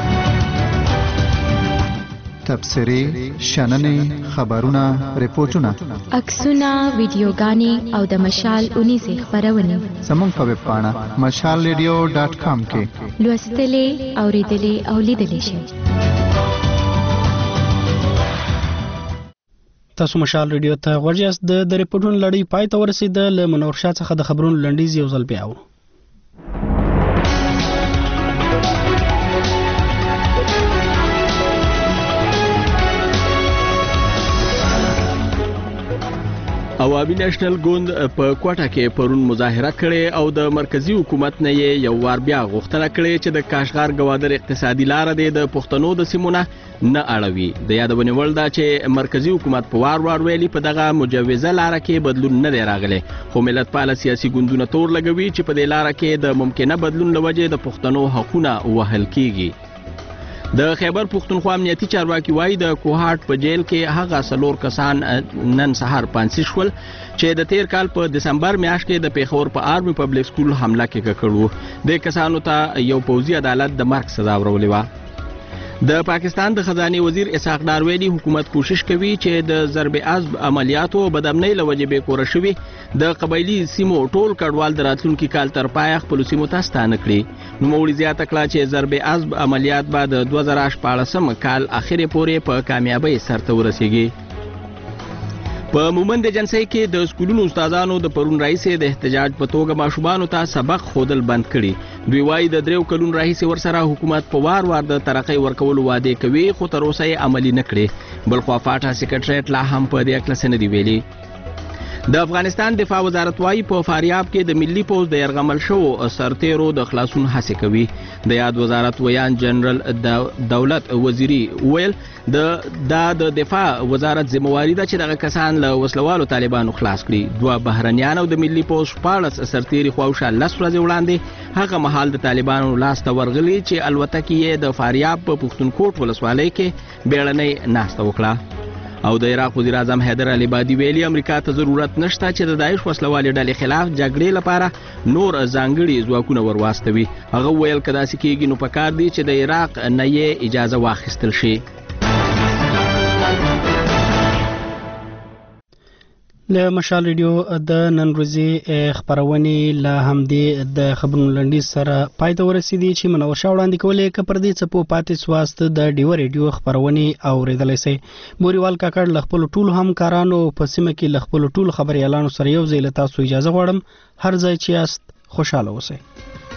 تبصرې، شننې، خبرونه، ریپورتونه، عکسونه، ویډیوګانې او د مشال اونیزه خپرونه زموږ په ویب پاڼه مشال ریډیو ډاټ کام کې لوستلې، اوریدلې او لیدلې شئ. تاسو مشال ریډیو ته غوږ یاست. د ریپورټونو لړۍ پای ته ورسېده. له منور شاه څخه د خبرونو لنډیز یو ځل بیا اورو. عوامي نېشنل ګوند په کوټه کې پرون مظاهره کړې او د مرکزی حکومت نه یې یو وار بیا غوښتنه کړې چې د کاشغار ګوادر اقتصادي لار دی د پښتنو د سیمونه نه اړوي. د یادونې وړ ده چې مرکزی حکومت په وار وار ویلي په دغه مجوزه لار کې بدلون نه دی راغلی، خو ملت پاله سیاسي ګوندونه تور لګوي چې په دې لار کې د ممکنه بدلون لوجې د پښتنو حقونه وهل کیږي. د خیبر پښتونخوا امنیتي چارواکي وایي د کوهاټ په جیل کې هغه څلور کسان نن سهار پانسي شول چې د تیر کال په دسمبر میاشت کې د پیښور په آرمي پبلک سکول حمله کې کړو. د کسانو ته یو پوځي عدالت د مرګ سزا ورولې وه. د پاکستان د خزانه وزیر اسحاق ډار ویلي حکومت کوشش کوي چې د ضرب عضب عملیاتو بدامنۍ لوجې به کور شوي د قبایلی سیمو ټول کډوال د راتلونکي کال تر پای خپل سیمو ته ستانه کړي. نو موړي زیاته کړه چې ضرب عضب عملیات بعد دوه زره شپاړسم کال اخر پورې په کامیابی سرته ورسیږي. په مومند جنسۍ کې د سکولونو استادانو د پرون راهیسې د احتجاج په توګه ماشومانو ته سبق خودل بند کړي. دوی وایي د دریو کلونو راهیسې ورسره حکومت په وار وار د ترقۍ ورکولو وعده کوي خو تر اوسه یې عملي نه کړي. بل خوا فاټا سیکرټریټ لا هم په دې اړه څه نه دی ویلي. د افغانستان دفاع وزارت وايي په فاریاب کې د ملي پوز د يرغمل شو سرتیرو د خلاصون هڅه کوي. د یاد وزارت ویان جنرال دولت وزیری ویل د د دفاع وزارت ذمہواری ده چې دغه کسان له وسلوالو طالبانو خلاص کړي. دوه بهرنیان او د ملي پوز پاړس سرتیري خواوشه لس ورځې وړاندې هغه مهال د طالبانو لاس ته ورغلي چې الوتکې یې د فاریاب په پښتونخوا ولسوالۍ کې بیړنۍ ناسته وکړه. او د عراق وزیر اعظم حیدر علي بادي ویلي امریکا ته ضرورت نشته چې د داعش وسلوالې ډلې خلاف جګړې لپاره نور ځانګړي ځواکونه ورواستوي. هغه ویل که داسې کېږي نو پکار دی چې د عراق نه یې اجازه واخیستل شي. له مشال ریډیو د نن ورځې خبرونې له همدې د خبرونو لنډیز سره پای ته ورسېدي چې منور شاه وړاندې کولې که پر دې څپو پاتې سواست د ډیوه ریډیو خبرونې اورېدلی سئ. بوریوال کاکړ له خپلو ټولو همکارانو په سیمه کې له خپلو ټولو خبریالانو سره یو ځای له تاسو اجازه غواړم. هر ځای چې یاست خوشحاله اوسئ.